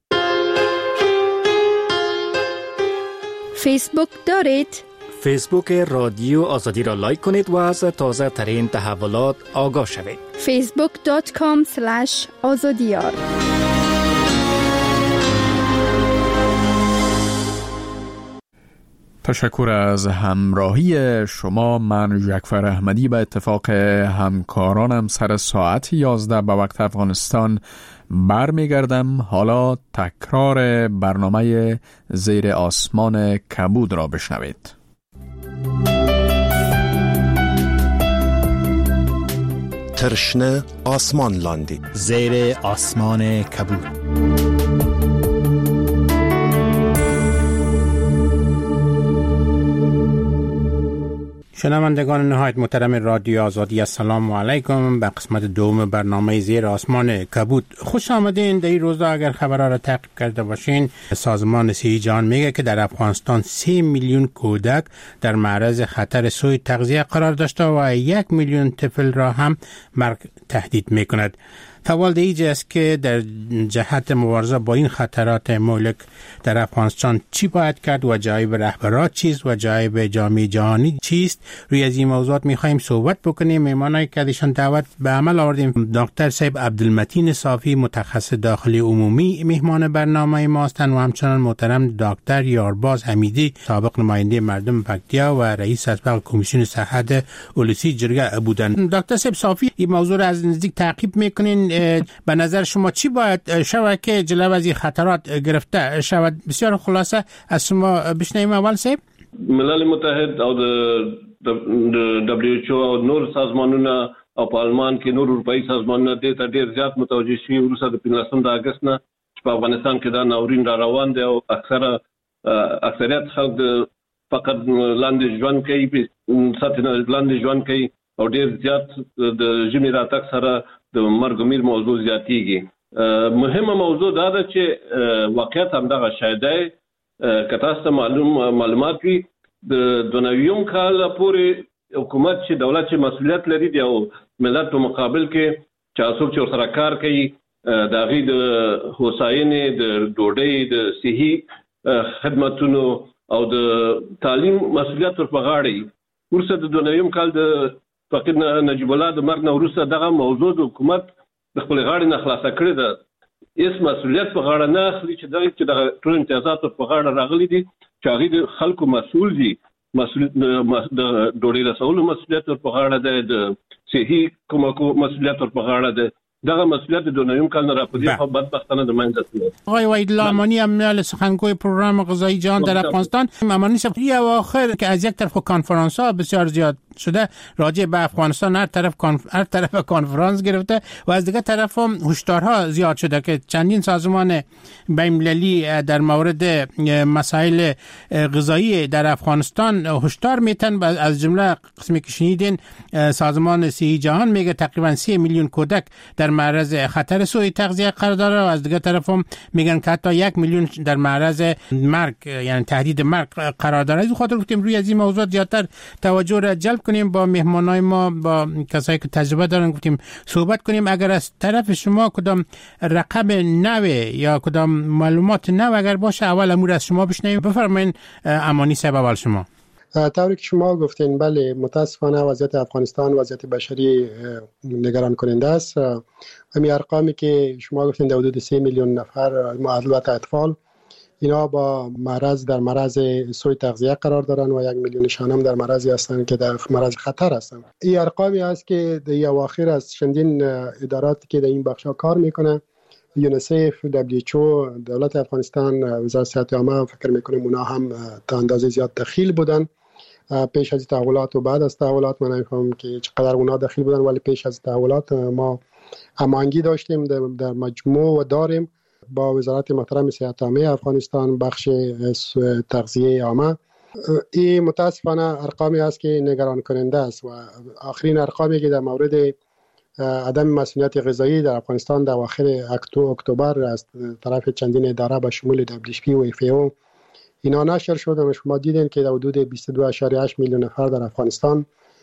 فیسبوک دارید؟ فیسبوک رادیو آزادی را لایک کنید و از تازه ترین تحولات آگاه شوید. فیسبوک دات کام سلش آزادیار. تشکر از همراهی شما. من جعفر احمدی به اتفاق همکارانم سر ساعت یازده به وقت افغانستان برمیگردم. حالا تکرار برنامه زیر آسمان کبود را بشنوید. ترشنه آسمان لاندی، زیر آسمان کبود. شنوندگان نهایت محترم رادیو آزادی، السلام علیکم. به قسمت دوم برنامه زیر آسمان کبود خوش آمدین. در این روزا اگر خبرها را تعقیب کرده باشین، سازمان صحت جهان میگه که در افغانستان سه میلیون کودک در معرض خطر سوء تغذیه قرار داشته و یک میلیون طفل را هم مرگ تهدید میکند. سوال دیگه است که در جهت مبارزه با این خطرات مهلک در افغانستان چی باید کرد و جایب رهبران چیست و جایب جامعه جهانی چیست؟ روی از این موضوعات میخوایم صحبت بکنیم. مهمانایی که ازشان دعوت به عمل آوردیم، دکتر صاحب عبدالمتین صافی، متخصص داخلی عمومی، مهمان برنامه ما هستند و همچنان محترم دکتر یارباز حمیدی، سابق نماینده مردم پکتیا و رئیس اسبق کمیسیون صحت اولسی جرگه بودند. دکتر صاحب صافی، این موضوع را از نزدیک تعقیب میکنین. به نظر شما چی باید شود که جلو از این خطرات گرفته شود؟ بسیار خلاصه از شما بشنویم. اول صاحب، ملل متحد او د دبلیو ایچ او او نور سازمانونه او په آلمان کې نور اروپאי سازمانونه د ته ډیر زیات متوجه شي وروسته د پنځلسم د اگست نه په افغانستان کې دا ناورین را روان دی او اکثره اکثریت خلک فقط لاندې ژوند کوي، ساتنه لاندې ژوند کوي او ډیر زیات د ژمي راتګ سره د مرګ میر موضوع زیاتیږي. مهمه موضوع دا ده چې واقعیت هم دغه شاید دی. که تاسو معلوم معلومات وي، د دونویم کال پورې حکومت چې دولت چې مسؤلیت لري دی او ملت په مقابل کې چې څوک چې سره کار کوي د هغې د هوساینې، د ډوډۍ، د صحي خدمتونو او د تعلیم مسؤلیت ور په غاړه. وروسته د دونویم کال د فقیر نجیب الله د مرګ نه وروسته دغه موضوع د حکومت د خپل غاړې نه خلاصه کړې ده. هیڅ مسؤلیت په غاړه نه اخلي چې دغه چې دغه ټول امتیازات په غاړه راغلي دي چې هغې د خلکو مسؤل دي. مسؤلیت د ډوډۍ رسولو مسؤلیت ور په غاړه ده، د صحي کومکو مسؤلیت ور په غاړه ده، دغه مسئولیت دو نیم کال را پدی خو بدبختانه د منځ ته. آقای وحید لامانی عمل سخنگوی پروگرام غذایی جهان در افغانستان، ممنون شب یا آخر که از یک طرف کنفرانس ها بسیار زیاد شده راجع به افغانستان، هر طرف کانف... هر طرف کنفرانس گرفته و از دیگه طرف هم هشدارها زیاد شده که چندین سازمان بین‌المللی در مورد مسائل غذایی در افغانستان هشدار میتن. از جمله قسمی که شنیدین سازمان صحی جهان میگه تقریبا سه میلیون کودک در معرض خطر سوء تغذیه قرار داره و از دیگه طرف هم میگن که حتی یک میلیون در معرض مرگ یعنی تهدید مرگ قرار داره. از خاطر گفتیم روی از این موضوع زیادتر توجه را جلب کنیم، با مهمانای ما، با کسایی که تجربه دارن گفتیم صحبت کنیم. اگر از طرف شما کدام رقم نو یا کدام معلومات نو اگر باشه اول امور از شما بشنویم. بفرمایید امانی صاحب اول شما. طوری که شما گفتین بله، متاسفانه وضعیت افغانستان وضعیت بشری نگران کننده است. همین ارقامی که شما گفتین در حدود سه میلیون نفر البته اطفال اینا با مرض در مرض سوء تغذیه قرار دارن و یک میلیون شانم در مرضی هستند که در مرض خطر هستند. این ارقامی است که در اواخر از چندین ادارات که در این بخشا کار میکنه، یونیسف، دبلیو اچ او، دولت افغانستان، وزارت صحت عامه، فکر میکنم اونا هم تا اندازه زیاد دخیل بودن پیش از تحولات و بعد از تحولات. من نمیفهمم که چقدر اونا دخیل بودن، ولی پیش از تحولات ما هماهنگی داشتیم در مجموع و داریم با وزارت محترم صحت عامه افغانستان بخش تغذیه عامه. این متاسفانه ارقامی است که نگران کننده است و آخرین ارقامی که در مورد عدم مسئولیت غذایی در افغانستان در اواخر اکتبر از طرف چندین اداره به شمول دبلیو اچ پی و اف ای او اینا نشر شد و شما دیدین که در حدود بیست و دو ممیز هشت میلیون نفر در افغانستان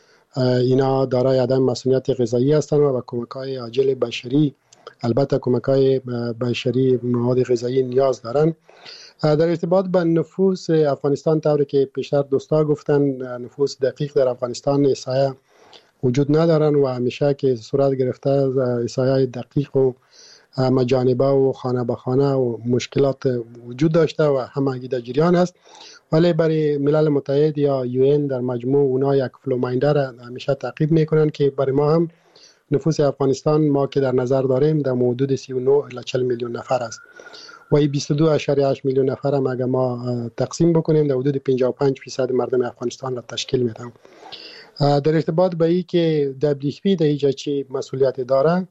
اینا دارای عدم مسئولیت غذایی هستند و به کمک‌های عاجل بشری، البته کمک‌های بشری مواد غذایی نیاز دارن. در ارتباط با نفوس افغانستان، طوری که پیشتر دوستا گفتن، نفوس دقیق در افغانستان احصایه وجود ندارن و همیشه که صورت گرفته احصایه دقیق و مجانبه و خانه به خانه و مشکلات وجود داشته و همگی در جریان است. ولی برای ملل متحد یا یو این در مجموع اونا یک فلوماینده را همیشه تعقیب میکنن که برای ما هم نفوس افغانستان ما که در نظر داریم در حدود سی و نه الی چهل میلیون نفر است و این بیست و دو ممیز هشت میلیون نفر هم اگر ما تقسیم بکنیم در حدود پنجاه و پنج درصد مردم افغانستان را تشکیل میدن. در ارتباط به این که دبلیو اچ پی در اینجا چی مسئولیت داره،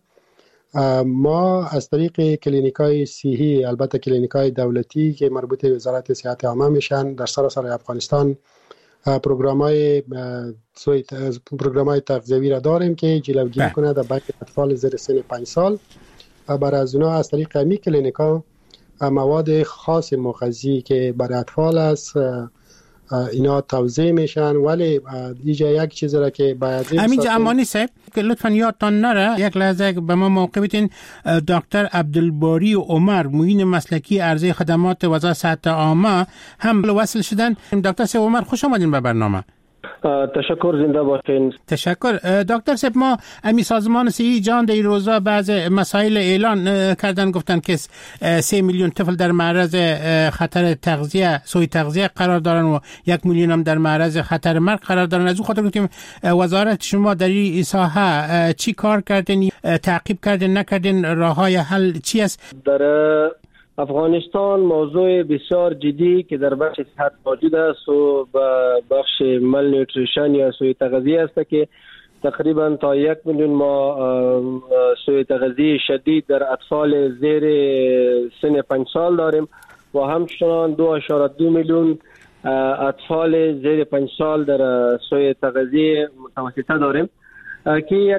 ما از طریق کلینیکای صحی، البته کلینیکای دولتی که مربوط به وزارت صحت عامه میشن، در سراسر افغانستان پروگرام‌های پروگرام‌های تغذیوی را داریم که جلوگیری کنه در بین اطفال زیر سن پنج سال. برای از اونا از طریق امی کلینیکا مواد خاص مغذی که برای اطفال است اینا توزیع میشن. ولی اینجا یک چیزی را که باید همینجا امانی صاحب که لطفاً یادتان نره یک لحظه به ما موقع بدین، دکتر عبدالباری عمر معین مسلکی عرضه خدمات وزارت صحت عامه هم وصل شدن. دکتر صاحب عمر خوش آمدین به برنامه. تشکر، زنده باشین. تشکر دکتر صاحب. ما امی سازمان صحی جهان در این روزا بعض مسائل اعلان کردن، گفتن که سه میلیون طفل در معرض خطر تغذیه سوء تغذیه قرار دارن و یک میلیون هم در معرض خطر مرگ قرار دارن. از اون خاطر گفتیم وزارت شما در این ساحه چی کار کردین، تعقیب کردین، نکردین، راههای حل چی است؟ در افغانستان موضوع بسیار جدی که در بخش صحت موجود است و بخش مال نیوتریشن یا سوء تغذیه است که تقریبا تا یک میلیون ما سوء تغذیه شدید در اطفال زیر سن پنج سال داریم و همچنان دو اشاره دو میلیون اطفال زیر پنج سال در سوء تغذیه متوسطه داریم که یک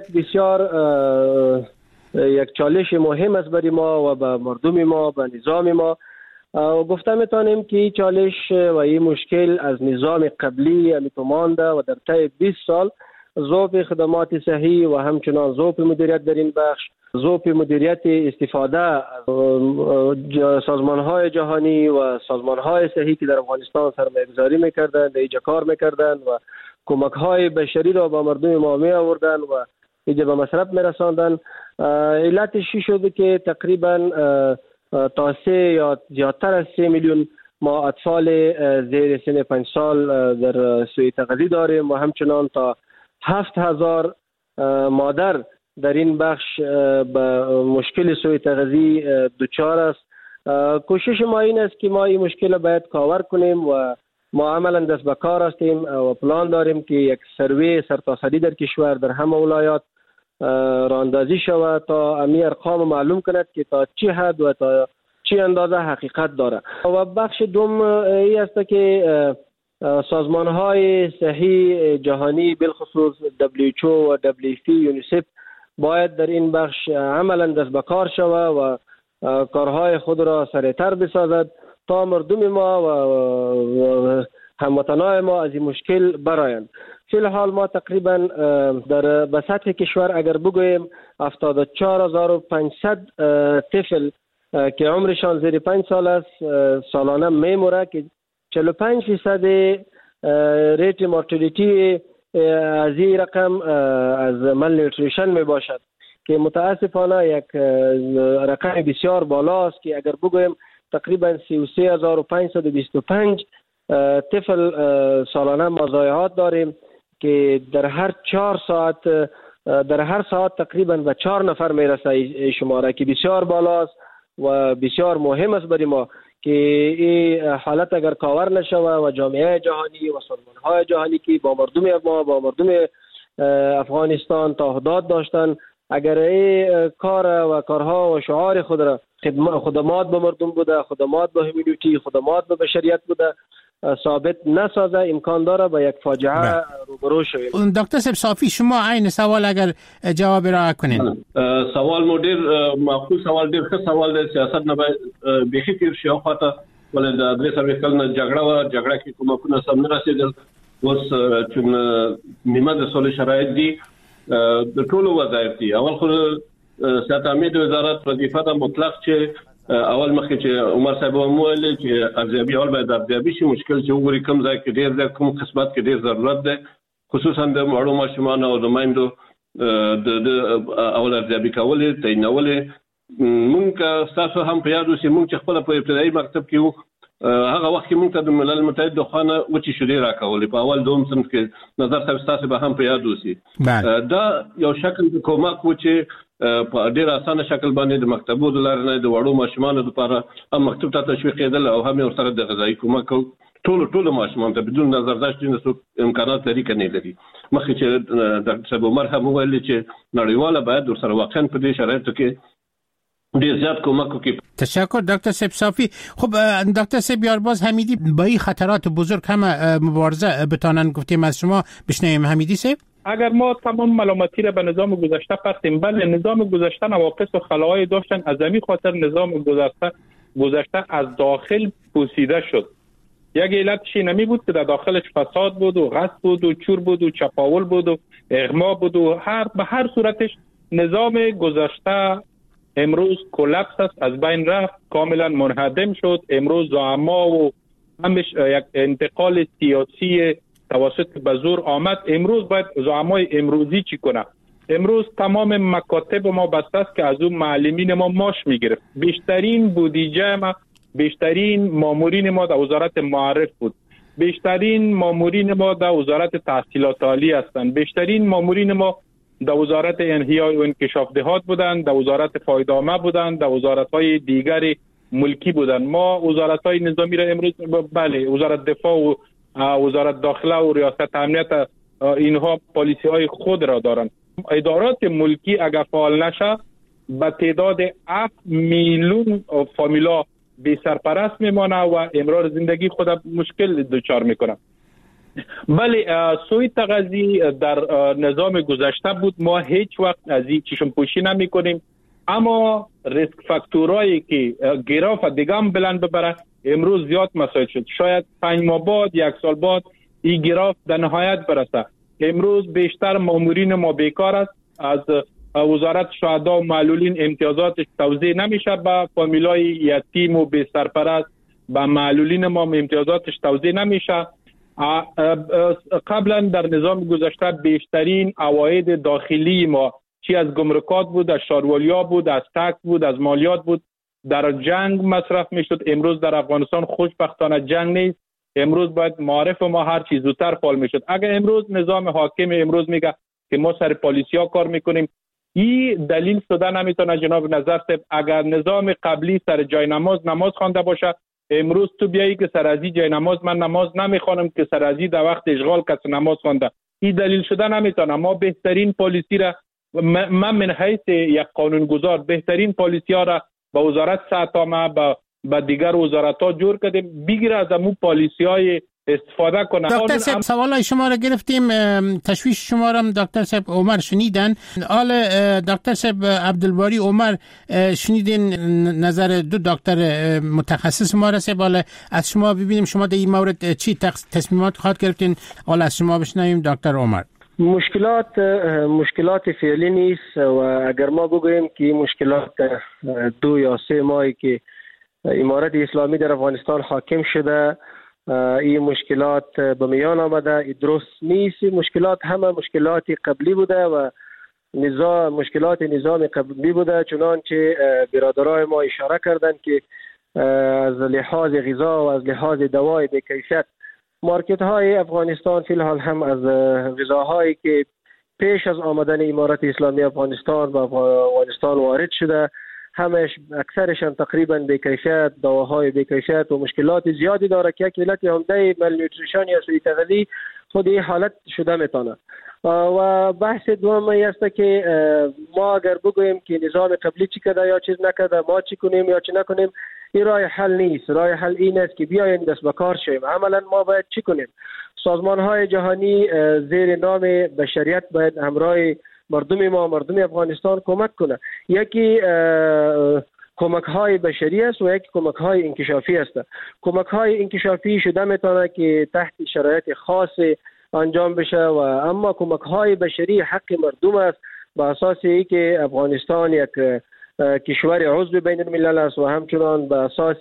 بسیار یک چالش مهم است برای ما و به مردم ما، به نظام ما. و گفته میتونیم که این چالش و این مشکل از نظام قبلی همیتو مانده و در طی بیست سال ذوق خدمات صحی و همچنان ذوق مدیریت در این بخش، ذوق مدیریت استفاده از سازمان‌های جهانی و سازمان‌های صحی که در افغانستان سرمایه‌گذاری می‌کردند، در اینجا کار می‌کردند و کمک‌های بشری را با مردم ما می‌آوردند و اینجا به مصرف می‌رساندند. علتش شده که تقریبا تا سه یا زیادتر از سه میلیون ما اطفال زیر سن پنج سال در سوء تغذیه داریم و همچنان تا هفت هزار مادر در این بخش به مشکل سوء تغذیه دچار است. کوشش ما این است که ما این مشکل باید کاور کنیم و ما عملا دست به کار هستیم و پلان داریم که یک سروی سرتاسری در کشور در همه ولایات راه اندازی شود تا امی ارقام معلوم کند که تا چه حد و تا چه اندازه حقیقت داره. و بخش دوم این است که سازمان های صحی جهانی بالخصوص دبلیو اچ او و دبلیو اف پی یونیسف باید در این بخش عملا دست به کار شود و کارهای خود را سریعتر بسازد تا مردم ما و هموطنان ما از این مشکل برآیند. فی الحال ما تقریبا در به سطح کشور اگر بگوییم هفتاد و چهار هزار و پانصد طفل که عمرشان زیر پنج سال است سالانه میمیره که چهل و پنج درصد ریت مورتالیتی از این رقم از مالنیوتریشن می باشد که متاسفانه یک رقم بسیار بالا است که اگر بگوییم تقریبا سی و سه هزار و پانصد و بیست و پنج طفل سالانه ما ضایعات داریم که در هر چهار ساعت در هر ساعت تقریبا به چهار نفر میرسه این شماره که بسیار بالاست و بسیار مهم است برای ما که این حالت اگر کاور نشود و جامعه جهانی و سازمان‌های جهانی که با مردم ما با مردم افغانستان تعهدات داشتن اگر این کار و کارها و شعار خود را خدمات به مردم بوده، خدمات به هومانیتی، خدمات به بشریت بوده ثابت نسازه امکان داره با یک فاجعه روبرو شویم. دکتر صافی شما عین سوال اگر جواب را کنین. سوال مو ډیر معقول سوال ډیر ښه سوال دی. سیاست نه به تیر شي او خاطر ولې د درې سوي کال نه جګړه و جګړه کې کومه سم نه رسیدل اوس چې نیمه د سولې شرایط دي د ټولو وظایف دي. اول خو سیاست امید وزارت وظیفه ده مطلق چې اول مخکې چې عمر صاحب وویل چې ارزیابي اول باید ارزیابي شي مشکل چې وګوري کوم ځای کې ډیر ځای کوم قسمت کې ډیر ضرورت ده خصوصا د وړو ماشومان او د مایندو د اول ارزیابي کول تعینول. مونږ تاسو هم په یاد اوسئ مونږ چې خپل په ابتدایي مکتب کې وو هغه وخت کې مونږ ته د ملل متحد د خانه وچی شوري راکولې په اول دوم صنف کې نظر تاسو به هم په یاد اوسئ. دا یو شکل د کومک و چې په ډیر اسانه شکل باندې د مکتبو د لارې نه د وړو ماشومانو لپاره هم مکتب ته تشویق کېدل او هم ورسره د غذایی کومک ټول ټول ماشومان ته بدون نظر داشت چې امکانات لري کني لري. مخکې چې ډاکټر صاحب عمر هم ویل چې نړیواله باید ورسره واقعا په دې شرایطو کې ډیر زیات کومک وکړي. تشکر دکتر صاحب صافی. خب دکتر صاحب یارباز حمیدی با این خطرات بزرگ هم مبارزه بتانن گفتیم از شما بشنویم حمیدی صاحب. اگر ما تمام ملامتی را به نظام گذشته پرتیم بله نظام گذشته نواقص و خلاهای داشتن از همین خاطر نظام گذشته گذشته از داخل پوسیده شد. یک علتش نمی بود که در داخلش فساد بود و غصب بود و چور بود و چپاول بود و اغما بود و هر به هر صورتش نظام گذشته امروز کلپس است از بین رفت کاملا منهدم شد. امروز زعما و همش یک انتقال سیاسی توسط به زور آمد. امروز باید زعمای امروزی چی کنه؟ امروز تمام مکاتب ما بسته است که از اون معلمین ما ماش میگرفت. بیشترین بودجه ما بیشترین مامورین ما در وزارت معارف بود. بیشترین مامورین ما در وزارت تحصیلات عالی هستند. بیشترین مامورین ما در وزارت انحیای و انکشاف دهات بودند، در وزارت فایده‌نامه بودند، در وزارت‌های دیگر ملکی بودند. ما وزارت‌های نظامی را امروز بله وزارت دفاع و وزارت داخله و ریاست امنیت اینها پالیسی‌های خود را دارند. ادارات ملکی اگر فعال نشه به تعداد هفت میلیون فامیلا بی سرپرست میمانه و امرار زندگی خود مشکل دچار میکنه. بله سوء تغذیه در نظام گذشته بود ما هیچ وقت از این چشم پوشی نمی کنیم اما ریسک فاکتورایی که گراف دیگه هم بلند ببره امروز زیاد مسائل شد. شاید پنج ماه بعد یک سال بعد این گراف در نهایت برسه. امروز بیشتر مامورین ما بیکار است. از وزارت شهدا و معلولین امتیازاتش توزیع نمیشه به فامیلای یتیم و بی سرپرست. به معلولین ما امتیازاتش توزیع نمیشه. قبلا در نظام گذشته بیشترین عواید داخلی ما چی از گمرکات بود، از شاروالیا بود، از تکس بود، از مالیات بود در جنگ مصرف میشد. امروز در افغانستان خوشبختانه جنگ نیست. امروز باید معارف ما هر چیز زودتر فعال میشد. اگر امروز نظام حاکم امروز میگه که ما سر پالیسیا کار میکنیم این دلیل شده نمیتونه جناب نظر صاحب. اگر نظام قبلی سر جای نماز نماز خوانده باشه، امروز تو بیایی که سر از این جای نماز من نماز نمیخوانم که سر از این در وقت اشغال کس نماز خوانده. این دلیل شده نمیتونه. ما بهترین پالیسی را من من حیث یک قانونگذار بهترین پالیسی ها را با وزارت ساتامه با با دیگر وزارت ها جور کردیم، بگیره از امو پالیسی های استفاده کنه. دکتر صاحب سوالای شما را گرفتیم، تشویش شما را دکتر صاحب عمر شنیدن. حال دکتر صاحب عبدالباری عمر شنیدین نظر دو دکتر متخصص ما را. حالا از شما ببینیم شما در این مورد چی تصمیمات خواهد گرفتین. حالا از شما بشنویم دکتر عمر. مشکلات مشکلات فعلی نیست و اگر ما بگوییم که مشکلات دو یا سه ماهی که امارت اسلامی در افغانستان حاکم شده این مشکلات به میان آمده، این درست نیست. مشکلات همه مشکلات قبلی بوده و نظام مشکلات نظام قبلی بوده، چنانچه برادرای ما اشاره کردند که از لحاظ غذا و از لحاظ دوای به کیفیت مارکت های افغانستان فی الحال هم از غذاهایی که پیش از آمدن امارت اسلامی افغانستان به افغانستان وارد شده همش اکثرشان تقریبا به کیفیت، دواهای به کیفیت و مشکلات زیادی داره که یک ملت عمده مالنیوتریشن یا سوء تغذیه خود این حالت شده میتونه. و بحث دومی است که ما اگر بگوییم که نظام قبلی چی کرده یا چیز نکرده، ما چی کنیم یا چی نکنیم، این راه حل نیست. راه حل این است که بیاین دست به کار شویم. عملا ما باید چی کنیم؟ سازمان های جهانی زیر نام بشریت باید همراه مردم ما مردم افغانستان کمک کنه. یکی کمک های بشری است و یکی کمک های انکشافی است. کمک های انکشافی شده میتونه که تحت شرایط خاص انجام بشه و اما کمک های بشری حق مردم است با اساس ای که افغانستان یک کشور عضو بین الملل است و همچنان به اساس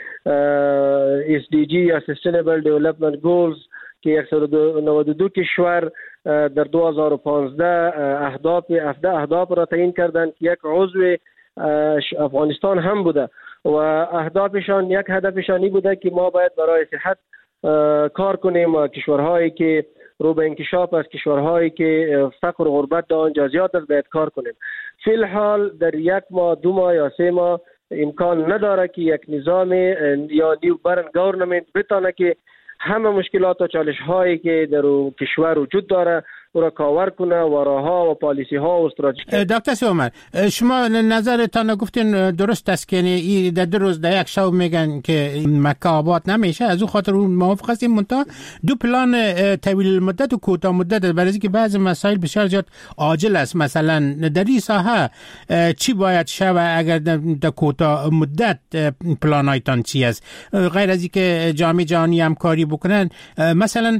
اس دی جی یا Sustainable Development Goals که صد و نود و دو کشور در دو هزار و پانزده اهداف هفده اهداف را تعیین کردند که یک عضو افغانستان هم بوده و اهدافشان یک هدفشانی بوده که ما باید برای صحت کار کنیم و کشورهایی که رو به انکشاف است، کشورهایی که فقر و غربت در آنجا زیاد است باید کار کنیم. فی الحال در یک ماه دو ماه یا سه ماه امکان نداره که یک نظام یا نیو برن گورنمنت بتونه که همه مشکلات و چالش هایی که در کشور وجود داره او را کاور کنه و راهها و پالیسی ها و استراتژی. دکتر سومر شما نظرتان گفتین درست است که این در دو روز در یک شب میگن که مکه آباد نمیشه، از اون خاطر اون موافق هستیم. منتها دو پلان طویل مدت و کوتاه مدت است، برای اینکه بعضی مسائل بسیار زیاد عاجل است. مثلا در این ساحه چی باید شود اگر در کوتاه مدت پلانایتان چی است غیر از اینکه جامعه جهانی همکاری بکنن؟ مثلا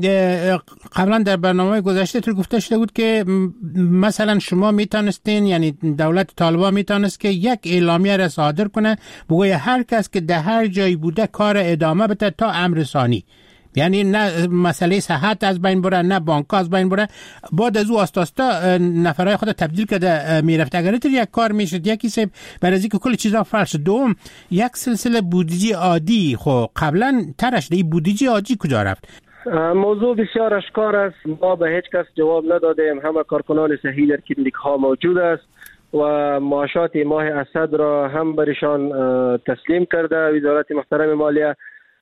قبلا در برنامه گذشته تو گفته شده بود که مثلا شما میتونستین، یعنی دولت طالبان میتونست که یک اعلامیه را صادر کنه بگوی هر کس که در هر جایی بوده کار ادامه بده تا امر ثانی، یعنی نه مسئله صحت از بین بره نه بانک از بین بره. بعد از او آستاستا نفرای خود تبدیل کرده میرفت. اگر تو یک کار میشد یکی سب برای اینکه کل چیزا فرش. دوم یک سلسله بودجه عادی خو قبلا ترش دی بودجه عادی کجا رفت؟ موضوع بسیار اشکار است. ما به هیچ کس جواب ندادیم. همه کارکنان صحی در کلینیک ها موجود است و معاشات ماه اسد را هم برشان تسلیم کرده وزارت محترم مالیه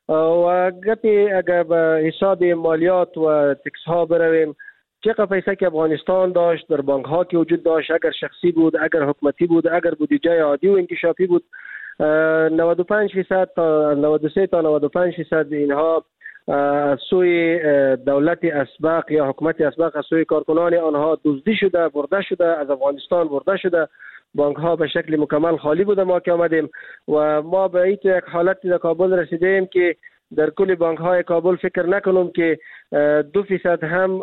و گپی اگر به حساب مالیات و تکس ها برویم چقدر پیسه که افغانستان داشت در بانک ها که وجود داشت، اگر شخصی بود اگر حکومتی بود اگر بودجه عادی و انکشافی بود، نود و پنج درصد تا نود و سه تا نود و پنج درصد اینها از سوی دولت اسبق یا حکومت اسبق از سوی کارکنان آنها دزدی شده، برده شده، از افغانستان برده شده. بانک ها به شکل مکمل خالی بوده ما که آمدیم و ما به این یک حالتی در کابل رسیدیم که در کل بانک های کابل فکر نکنم که دو فیصد هم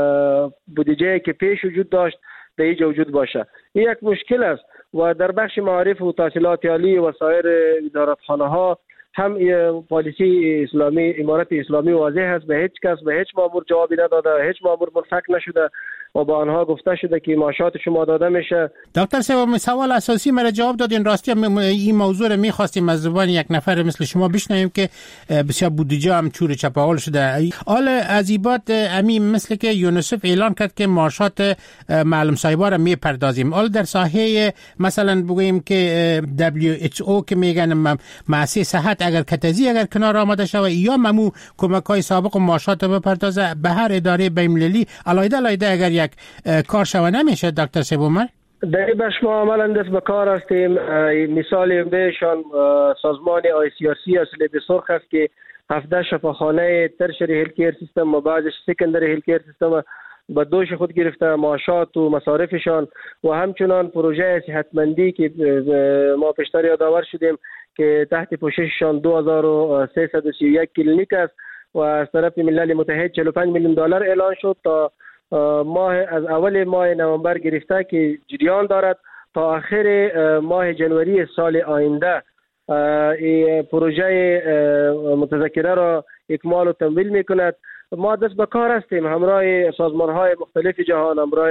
بودجه که پیش وجود داشت در اینجا وجود باشه. این یک مشکل است و در بخش معارف و تحصیلات عالی و سایر وزارتخانه ها هم پالیسی اسلامی امارت اسلامی واضح است. به هیچ کس به هیچ مامور جوابی نداده، هیچ مامور منفک نشده. و با آنها گفته شده که معاشات شما داده میشه. دکتر صاحب سوال اساسی مرا جواب دادین. راستی این موضوع رو می‌خواستیم از زبان یک نفر مثل شما بشنویم که بسیار بودجه هم چور چپاول شده. حال از ایبات امی مثل که یونیسف اعلان کرد که معاشات معلم صاحبا را میپردازیم. حال در ساحه مثلا بگوییم که دبلیو اچ او که میگن مؤسسه صحت اگر کتزی اگر کنار آمده شود یا ممو کمک‌های سابق و معاشات بپردازه به هر اداره بین‌المللی علاوه علاوه اگر یک کار شوه نمیشه دکتر سیبومر؟ در بخش ما عملا دست به کار هستیم. مثال امدهشان سازمان آی سی آر سی اصلی بسرخ است که هفده شفاخانه ترشری هیلت کیر سیستم و بعضش سکندری هیلت کیر سیستم به دوش خود گرفته معاشات و مصارفشان و همچنان پروژه صحتمندی که ما پیشتر یادآور شدیم که تحت پوشششان دو هزار و سیصد و سی و یک کلینیک است و از طرف ملل متحد چهل و پنج میلیون دلار اعلان شد تا ماه از اول ماه نوامبر گرفته که جریان دارد تا آخر ماه جنوری سال آینده پروژه متذکره را اکمال و تمویل میکند. ما دست به کار هستیم همراه سازمان‌های مختلف جهان، همراه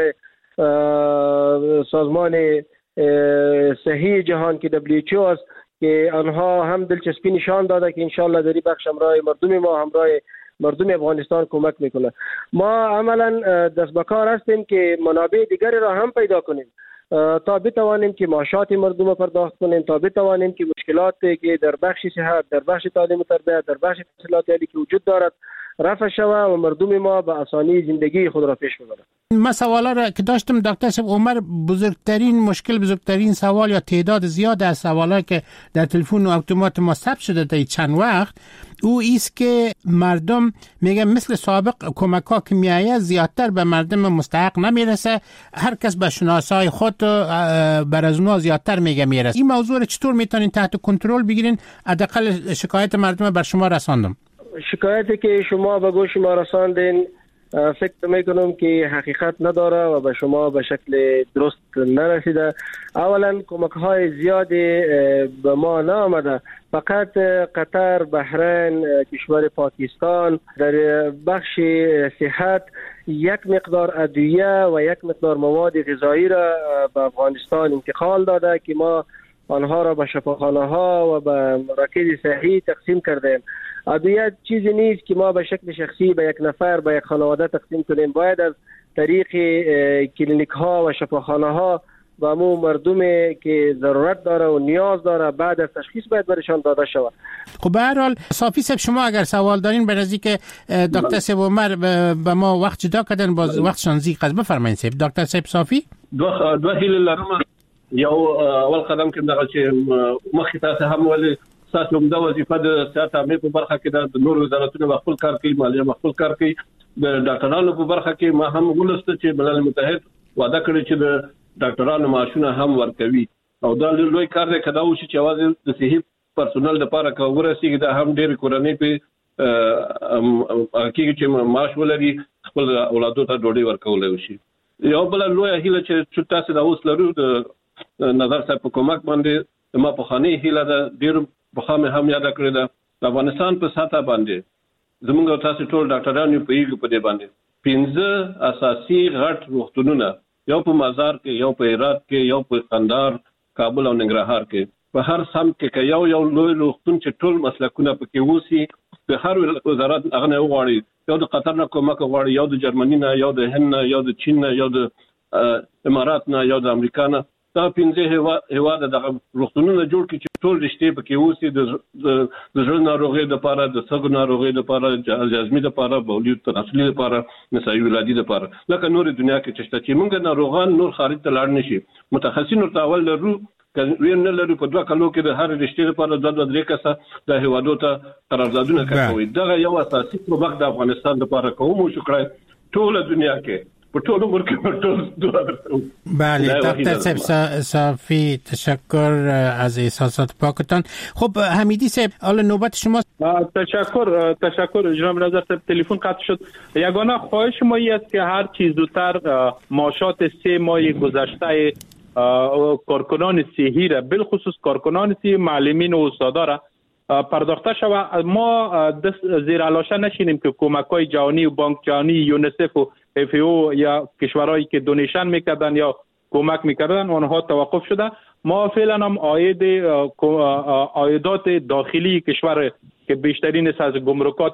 سازمان صحی جهان که دبلیو اچ او است که آنها هم دلچسپی نشان داده که انشالله در این بخش همراه مردم ما همراه مردم افغانستان کمک میکنه. ما عملا دست به کار هستیم که منابع دیگری را هم پیدا کنیم تا بتوانیم که معاشات مردم را پرداخت کنیم، تا بتوانیم که مشکلاتی که در بخش صحت، در بخش تعلیم و تربیت، در بخش تحصیلات عالی که وجود دارد رفع شود و مردم ما به آسانی زندگی خود را پیش ببرند. من سوالا را که داشتم دکتر صاحب عمر، بزرگترین مشکل بزرگترین سوال یا تعداد زیاد از سوالا که در تلفن و اتومات ما ثبت شده تا چند وقت او است که مردم میگن مثل سابق کمک‌ها که میآید زیادتر به مردم مستحق نمیرسه، هر کس به شناسای خود بر از اونها زیادتر میگه میرسه. این موضوع رو چطور میتونین تحت کنترل بگیرین؟ حداقل شکایت مردم بر شما رساندم. شکایتی که شما به گوش ما رساندین فکر میکنم که حقیقت نداره و به شما به شکل درست نرسیده. اولا کمک های زیادی به ما نامده، فقط قطر، بحرین، کشور پاکستان در بخش صحت یک مقدار ادویه و یک مقدار مواد غذایی را به افغانستان انتقال داده که ما آنها را به شفاخانه ها و به مراکز صحی تقسیم کردیم. ادویه چیزی نیست که ما به شکل شخصی به یک نفر به یک خانواده تقسیم کنیم، باید از طریق کلینیک ها و شفاخانه ها و امو مردمی که ضرورت داره و نیاز داره بعد از تشخیص باید برشان داده شود. خب به هر حال صافی صاحب شما اگر سوال دارین به نزدیک دکتر صاحب عمر به ما وقت جدا کردن، باز وقتشان زیق است. بفرمایید صاحب. دکتر صاحب صافی دو دو هیله لرم. یو اول قدم کې دغه چې مخکې تاسو هم ولې تاسو هم د وظیفه د سیاست عامه په برخه کې د نور وزارتونو خپل کار کوي، مالیه خپل کار کوي، د ډاکټرانو په برخه کې ما هم ولسته چې ملل متحد وعده کړی چې د ډاکټرانو معاشونه هم ورکوي او دا لوی کار دی کدا و چې اواز د صحي پرسونل لپاره کومره سي دا هم ډېر کورنۍ په کې چې معاش ولري خپل اولادو ته ډوډۍ ورکول شي. یو بل لوی هیله چې تاسو دا اوس لرو د نظر صاحب په کومک باندې ما په خاني هیله ده ډېر په خامه هم یاد کړی ده د افغانستان په ساته باندې زموږ تاسو ټول ډاکټرانو په یوه په دې باندې پنځه اساسي غټ روغتونونه یو په مزار کې، یو په هرات کې، یو په قندهار، کابل او ننګرهار کې، په هر سم کې یو یو لوی روغتون چې ټول مسلکونه پکې وسی په هر وزارت هغه نه وغواړي، یو د قطر نه کومک وغواړي، یو د جرمني نه، یو د هند نه، یو د چین نه، یو د امارات نه، یو د امریکا نه. دا پنځه هوا هوا د روغتونونو جوړ کړي چې ټول رښتې پکې وسی د د ژوند ناروغي د لپاره، د سګ ناروغي د لپاره، د جزمي د لپاره، بولیت تناسلي د لپاره، نسایي ولادي د لپاره، لکه نور دنیا کې چې چې موږ ناروغان نور خارج ته لاړ نشي. متخصصین ورته اول لرو وین نه لرو په دوه کلو کې د هر رښتې لپاره د دوه درې کسه د هوادو ته قراردادونه کوي. دا یو اساسي پروګرام د افغانستان لپاره کوم شو کړی ټول دنیا کې بطول عمر که بله دکتر صاحب صافی تشکر از احساسات پاکتان. خب حمیدی صاحب حالا نوبت شما. تشکر تشکر جناب نظر صاحب تلفن قطع شد. یگانه خواهش ما این است که هر چیز زودتر معاشات سه ماه گذشته کارکنان صحی را بالخصوص کارکنان صحی، معلمین و استادا را پرداخته شود. ما زیر علاشته نشینیم که کمک‌های جهانی و بانک جهانی، یونیسف و اف او یا کشورهایی که دونیشن میکردن یا کمک میکردن اونها توقف شده. ما فعلا هم عاید عایدات داخلی کشور که بیشترین از گمرکات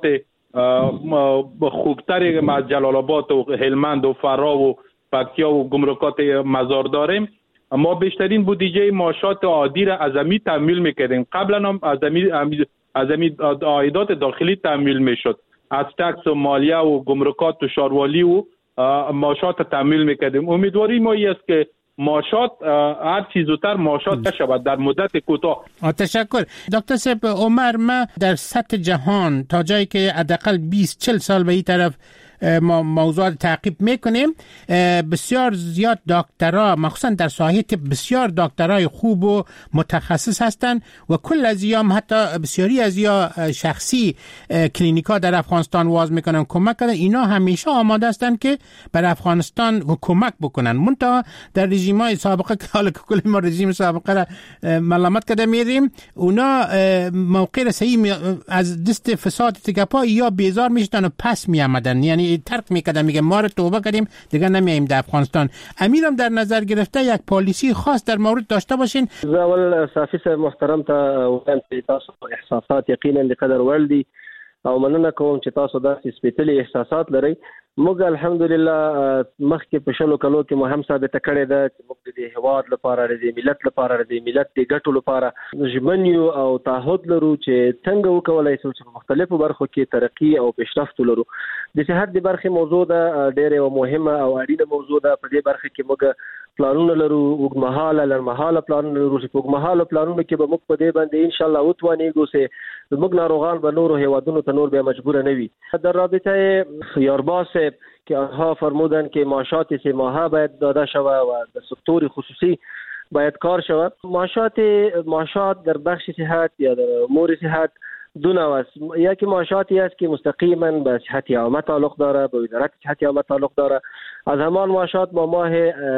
خوبتر از جلال آباد و هلمند و فرا و پکتیا و گمرکات مزار داریم، ما بیشترین بودجه معاشات عادی را از امی تامین میکردیم. قبلا هم از امی از امی عایدات داخلی تامین میشد، از تکس و مالیه و گمرکات و شاروالی و معاشات تامین میکردیم. امیدواری ما است که معاشات هر چیز زودتر معاشات شود در مدت کوتاه. تشکر دکتر صاحب. عمر، ما در سطح جهان تا جایی که حداقل بیست چهل سال به این طرف ما موضوعات تعقیب میکنیم، بسیار زیاد دکترها مخصوصا در ساحه بسیار دکترای خوب و متخصص هستند و کل از ایام حتی بسیاری از یا شخصی کلینیکا در افغانستان واز میکنن کمک کردن. اینا همیشه آماده هستند که بر افغانستان کمک بکنن، منتها در رژیم‌های سابقه که حالا کل ما رژیم سابقه را ملامت کرده میریم، اونا موقع رسایی از دست فساد تگپا یا بیزار میشدن و پس میامدن، یعنی ترک میکردن، میگه ما رو توبه کردیم دیگه نمیایم در افغانستان. امیرم در نظر گرفته یک پالیسی خاص در مورد داشته باشین. اول صافی محترم ته ویم تاسو احساسات یقینا لقدر ولدي او مننه کوم چې تاسو داسې سپیشلی احساسات لرئ. موږ الحمدلله مخکې په شلو کلو کې مو هم ثابته کړې ده چې موږ د هیواد لپاره د ملت لپاره د ملت د ګټو لپاره ژمن یو او تعهد لرو چې څنګه وکولای شو چې په مختلفو برخو کې ترقی او پیشرفت لرو. د صحت د برخې موضوع ده ډېره مهمه او اړینه موضوع ده. په دې برخه کې موږ پلانونه لرو، وګمحاله لرمحاله پلانونه لرو چې په وګمحاله پلانونو کې به موږ په دې باندې ان شاء الله وتوانیږو چې موږ ناروغان به نورو هیوادونو ته نور به مجبور نه وي. در رابطه یارباس که آنها فرمودند که معاشات سه ماهه باید داده شود و در سکتور خصوصی باید کار شود. معاشات معاشات در بخش صحت یا در امور صحت دو نوع است. یکی معاشاتی است که مستقیما به صحت عامه تعلق داره، به وزارت صحت عامه تعلق داره. از همان معاشات ما ماه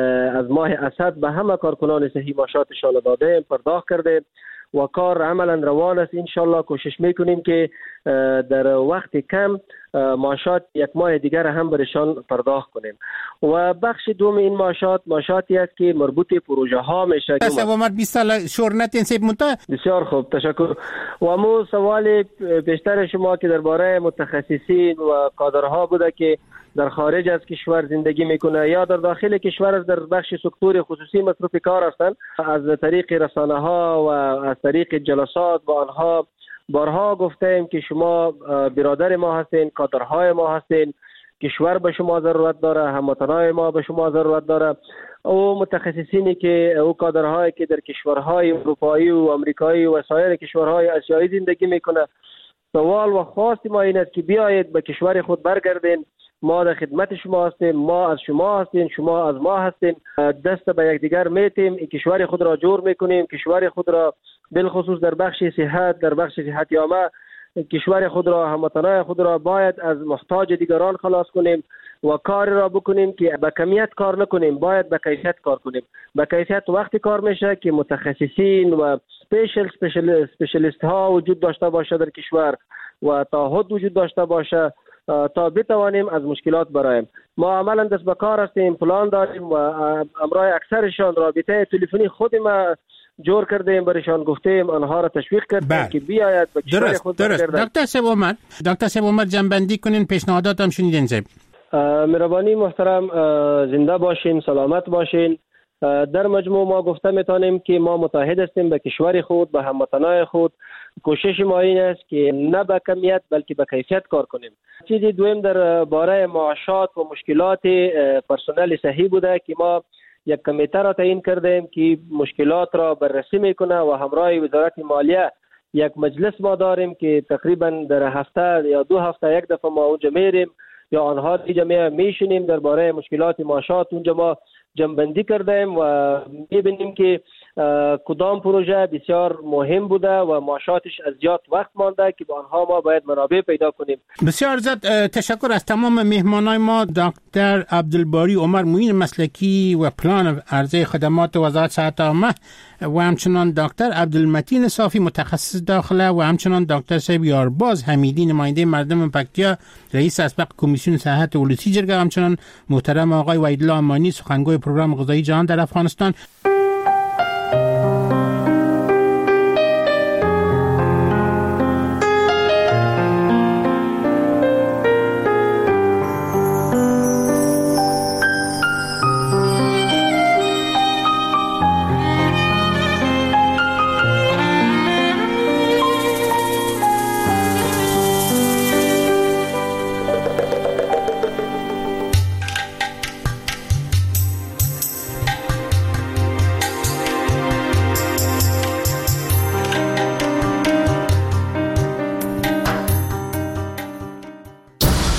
از ماه اسد به همه کارکنان صحی معاشاتشان داده پرداخت کرده و کار عملا روان است. انشالله کوشش میکنیم که در وقت کم معاشات یک ماه دیگر هم برشان پرداخت کنیم. و بخش دوم این معاشات معاشاتی است که مربوط پروژه ها میشه. سوال مر بیست سال شورنت انسیب مونتا. بسیار خوب، تشکر. و مو سوال بیشتر شما که درباره متخصصین و کادرها بوده که در خارج از کشور زندگی میکنه یا در داخل کشور از در بخش سکتور خصوصی مصروف کار هستند، از طریق رسانه ها و از طریق جلسات با آنها بارها گفتیم که شما برادر ما هستین، کادرهای ما هستین، کشور به شما ضرورت داره، هموطنای ما به شما ضرورت داره. او متخصصینی که او کادرهایی که در کشورهای اروپایی و امریکایی و سایر کشورهای آسیایی زندگی میکنه، سوال و خواست ما این است که بیایید به کشور خود برگردین. ما در خدمت شما هستیم، ما از شما هستیم، شما از ما هستیم. دست به یکدیگر میتیم، کشور خود را جور میکنیم، کشور خود را بالخصوص در بخش صحت، در بخش صحت عامه کشور خود را، هموطنان خود را باید از محتاج دیگران خلاص کنیم و کار را بکنیم که به کمیت کار نکنیم، باید به کیفیت کار کنیم. به کیفیت وقتی کار میشه که متخصصین و سپیشل سپیشلیست ها وجود داشته باشه در کشور و تعهد وجود داشته باشه تا بتوانیم از مشکلات برایم. ما عملا دست به کار هستیم، پلان داریم و امرای اکثرشان رابطه تلفنی خود ما جور کردیم، برشان گفتیم، آنها را تشویق کردیم که بیاید به کشور خود برگردند. دکتر صاحب عمر، دکتر صاحب عمر جنبندی کنین، پیشنهادات هم شنیدین صاحب. مهربانی محترم، زنده باشین، سلامت باشین. در مجموع ما گفته میتونیم که ما متحد هستیم به کشور خود، به هموطنان خود. کوشش ما این است که نه به کمیت بلکه به کیفیت کار کنیم. چیز دوم در باره معاشات و مشکلات پرسنل صحی بوده که ما یک کمیته را تعیین کردیم که مشکلات را بررسی میکنه و همراه وزارت مالیه یک مجلس ما داریم که تقریبا در هفته یا دو هفته یک دفعه ما اونجا میریم یا آنها دیگه میشینیم درباره مشکلات معاشات. اونجا ما جمع‌بندی کردیم و میبینیم که کدام پروژه بسیار مهم بوده و معاشاتش از زیاد وقت مانده که با آنها ما باید منابع پیدا کنیم. بسیار زیاد تشکر از تمام مهمانای ما. دکتر عبدالباری عمر معین مسلکی و پلان عرضه خدمات وزارت صحت عامه و همچنان دکتر عبدالمتین صافی متخصص داخله و همچنان دکتر صاحب یارباز حمیدی نماینده مردم پکتیا رئیس اسبق کمیسیون صحت ولسی جرگه، همچنان محترم آقای وحیدالله امانی سخنگوی پروگرام غذایی جهان در افغانستان.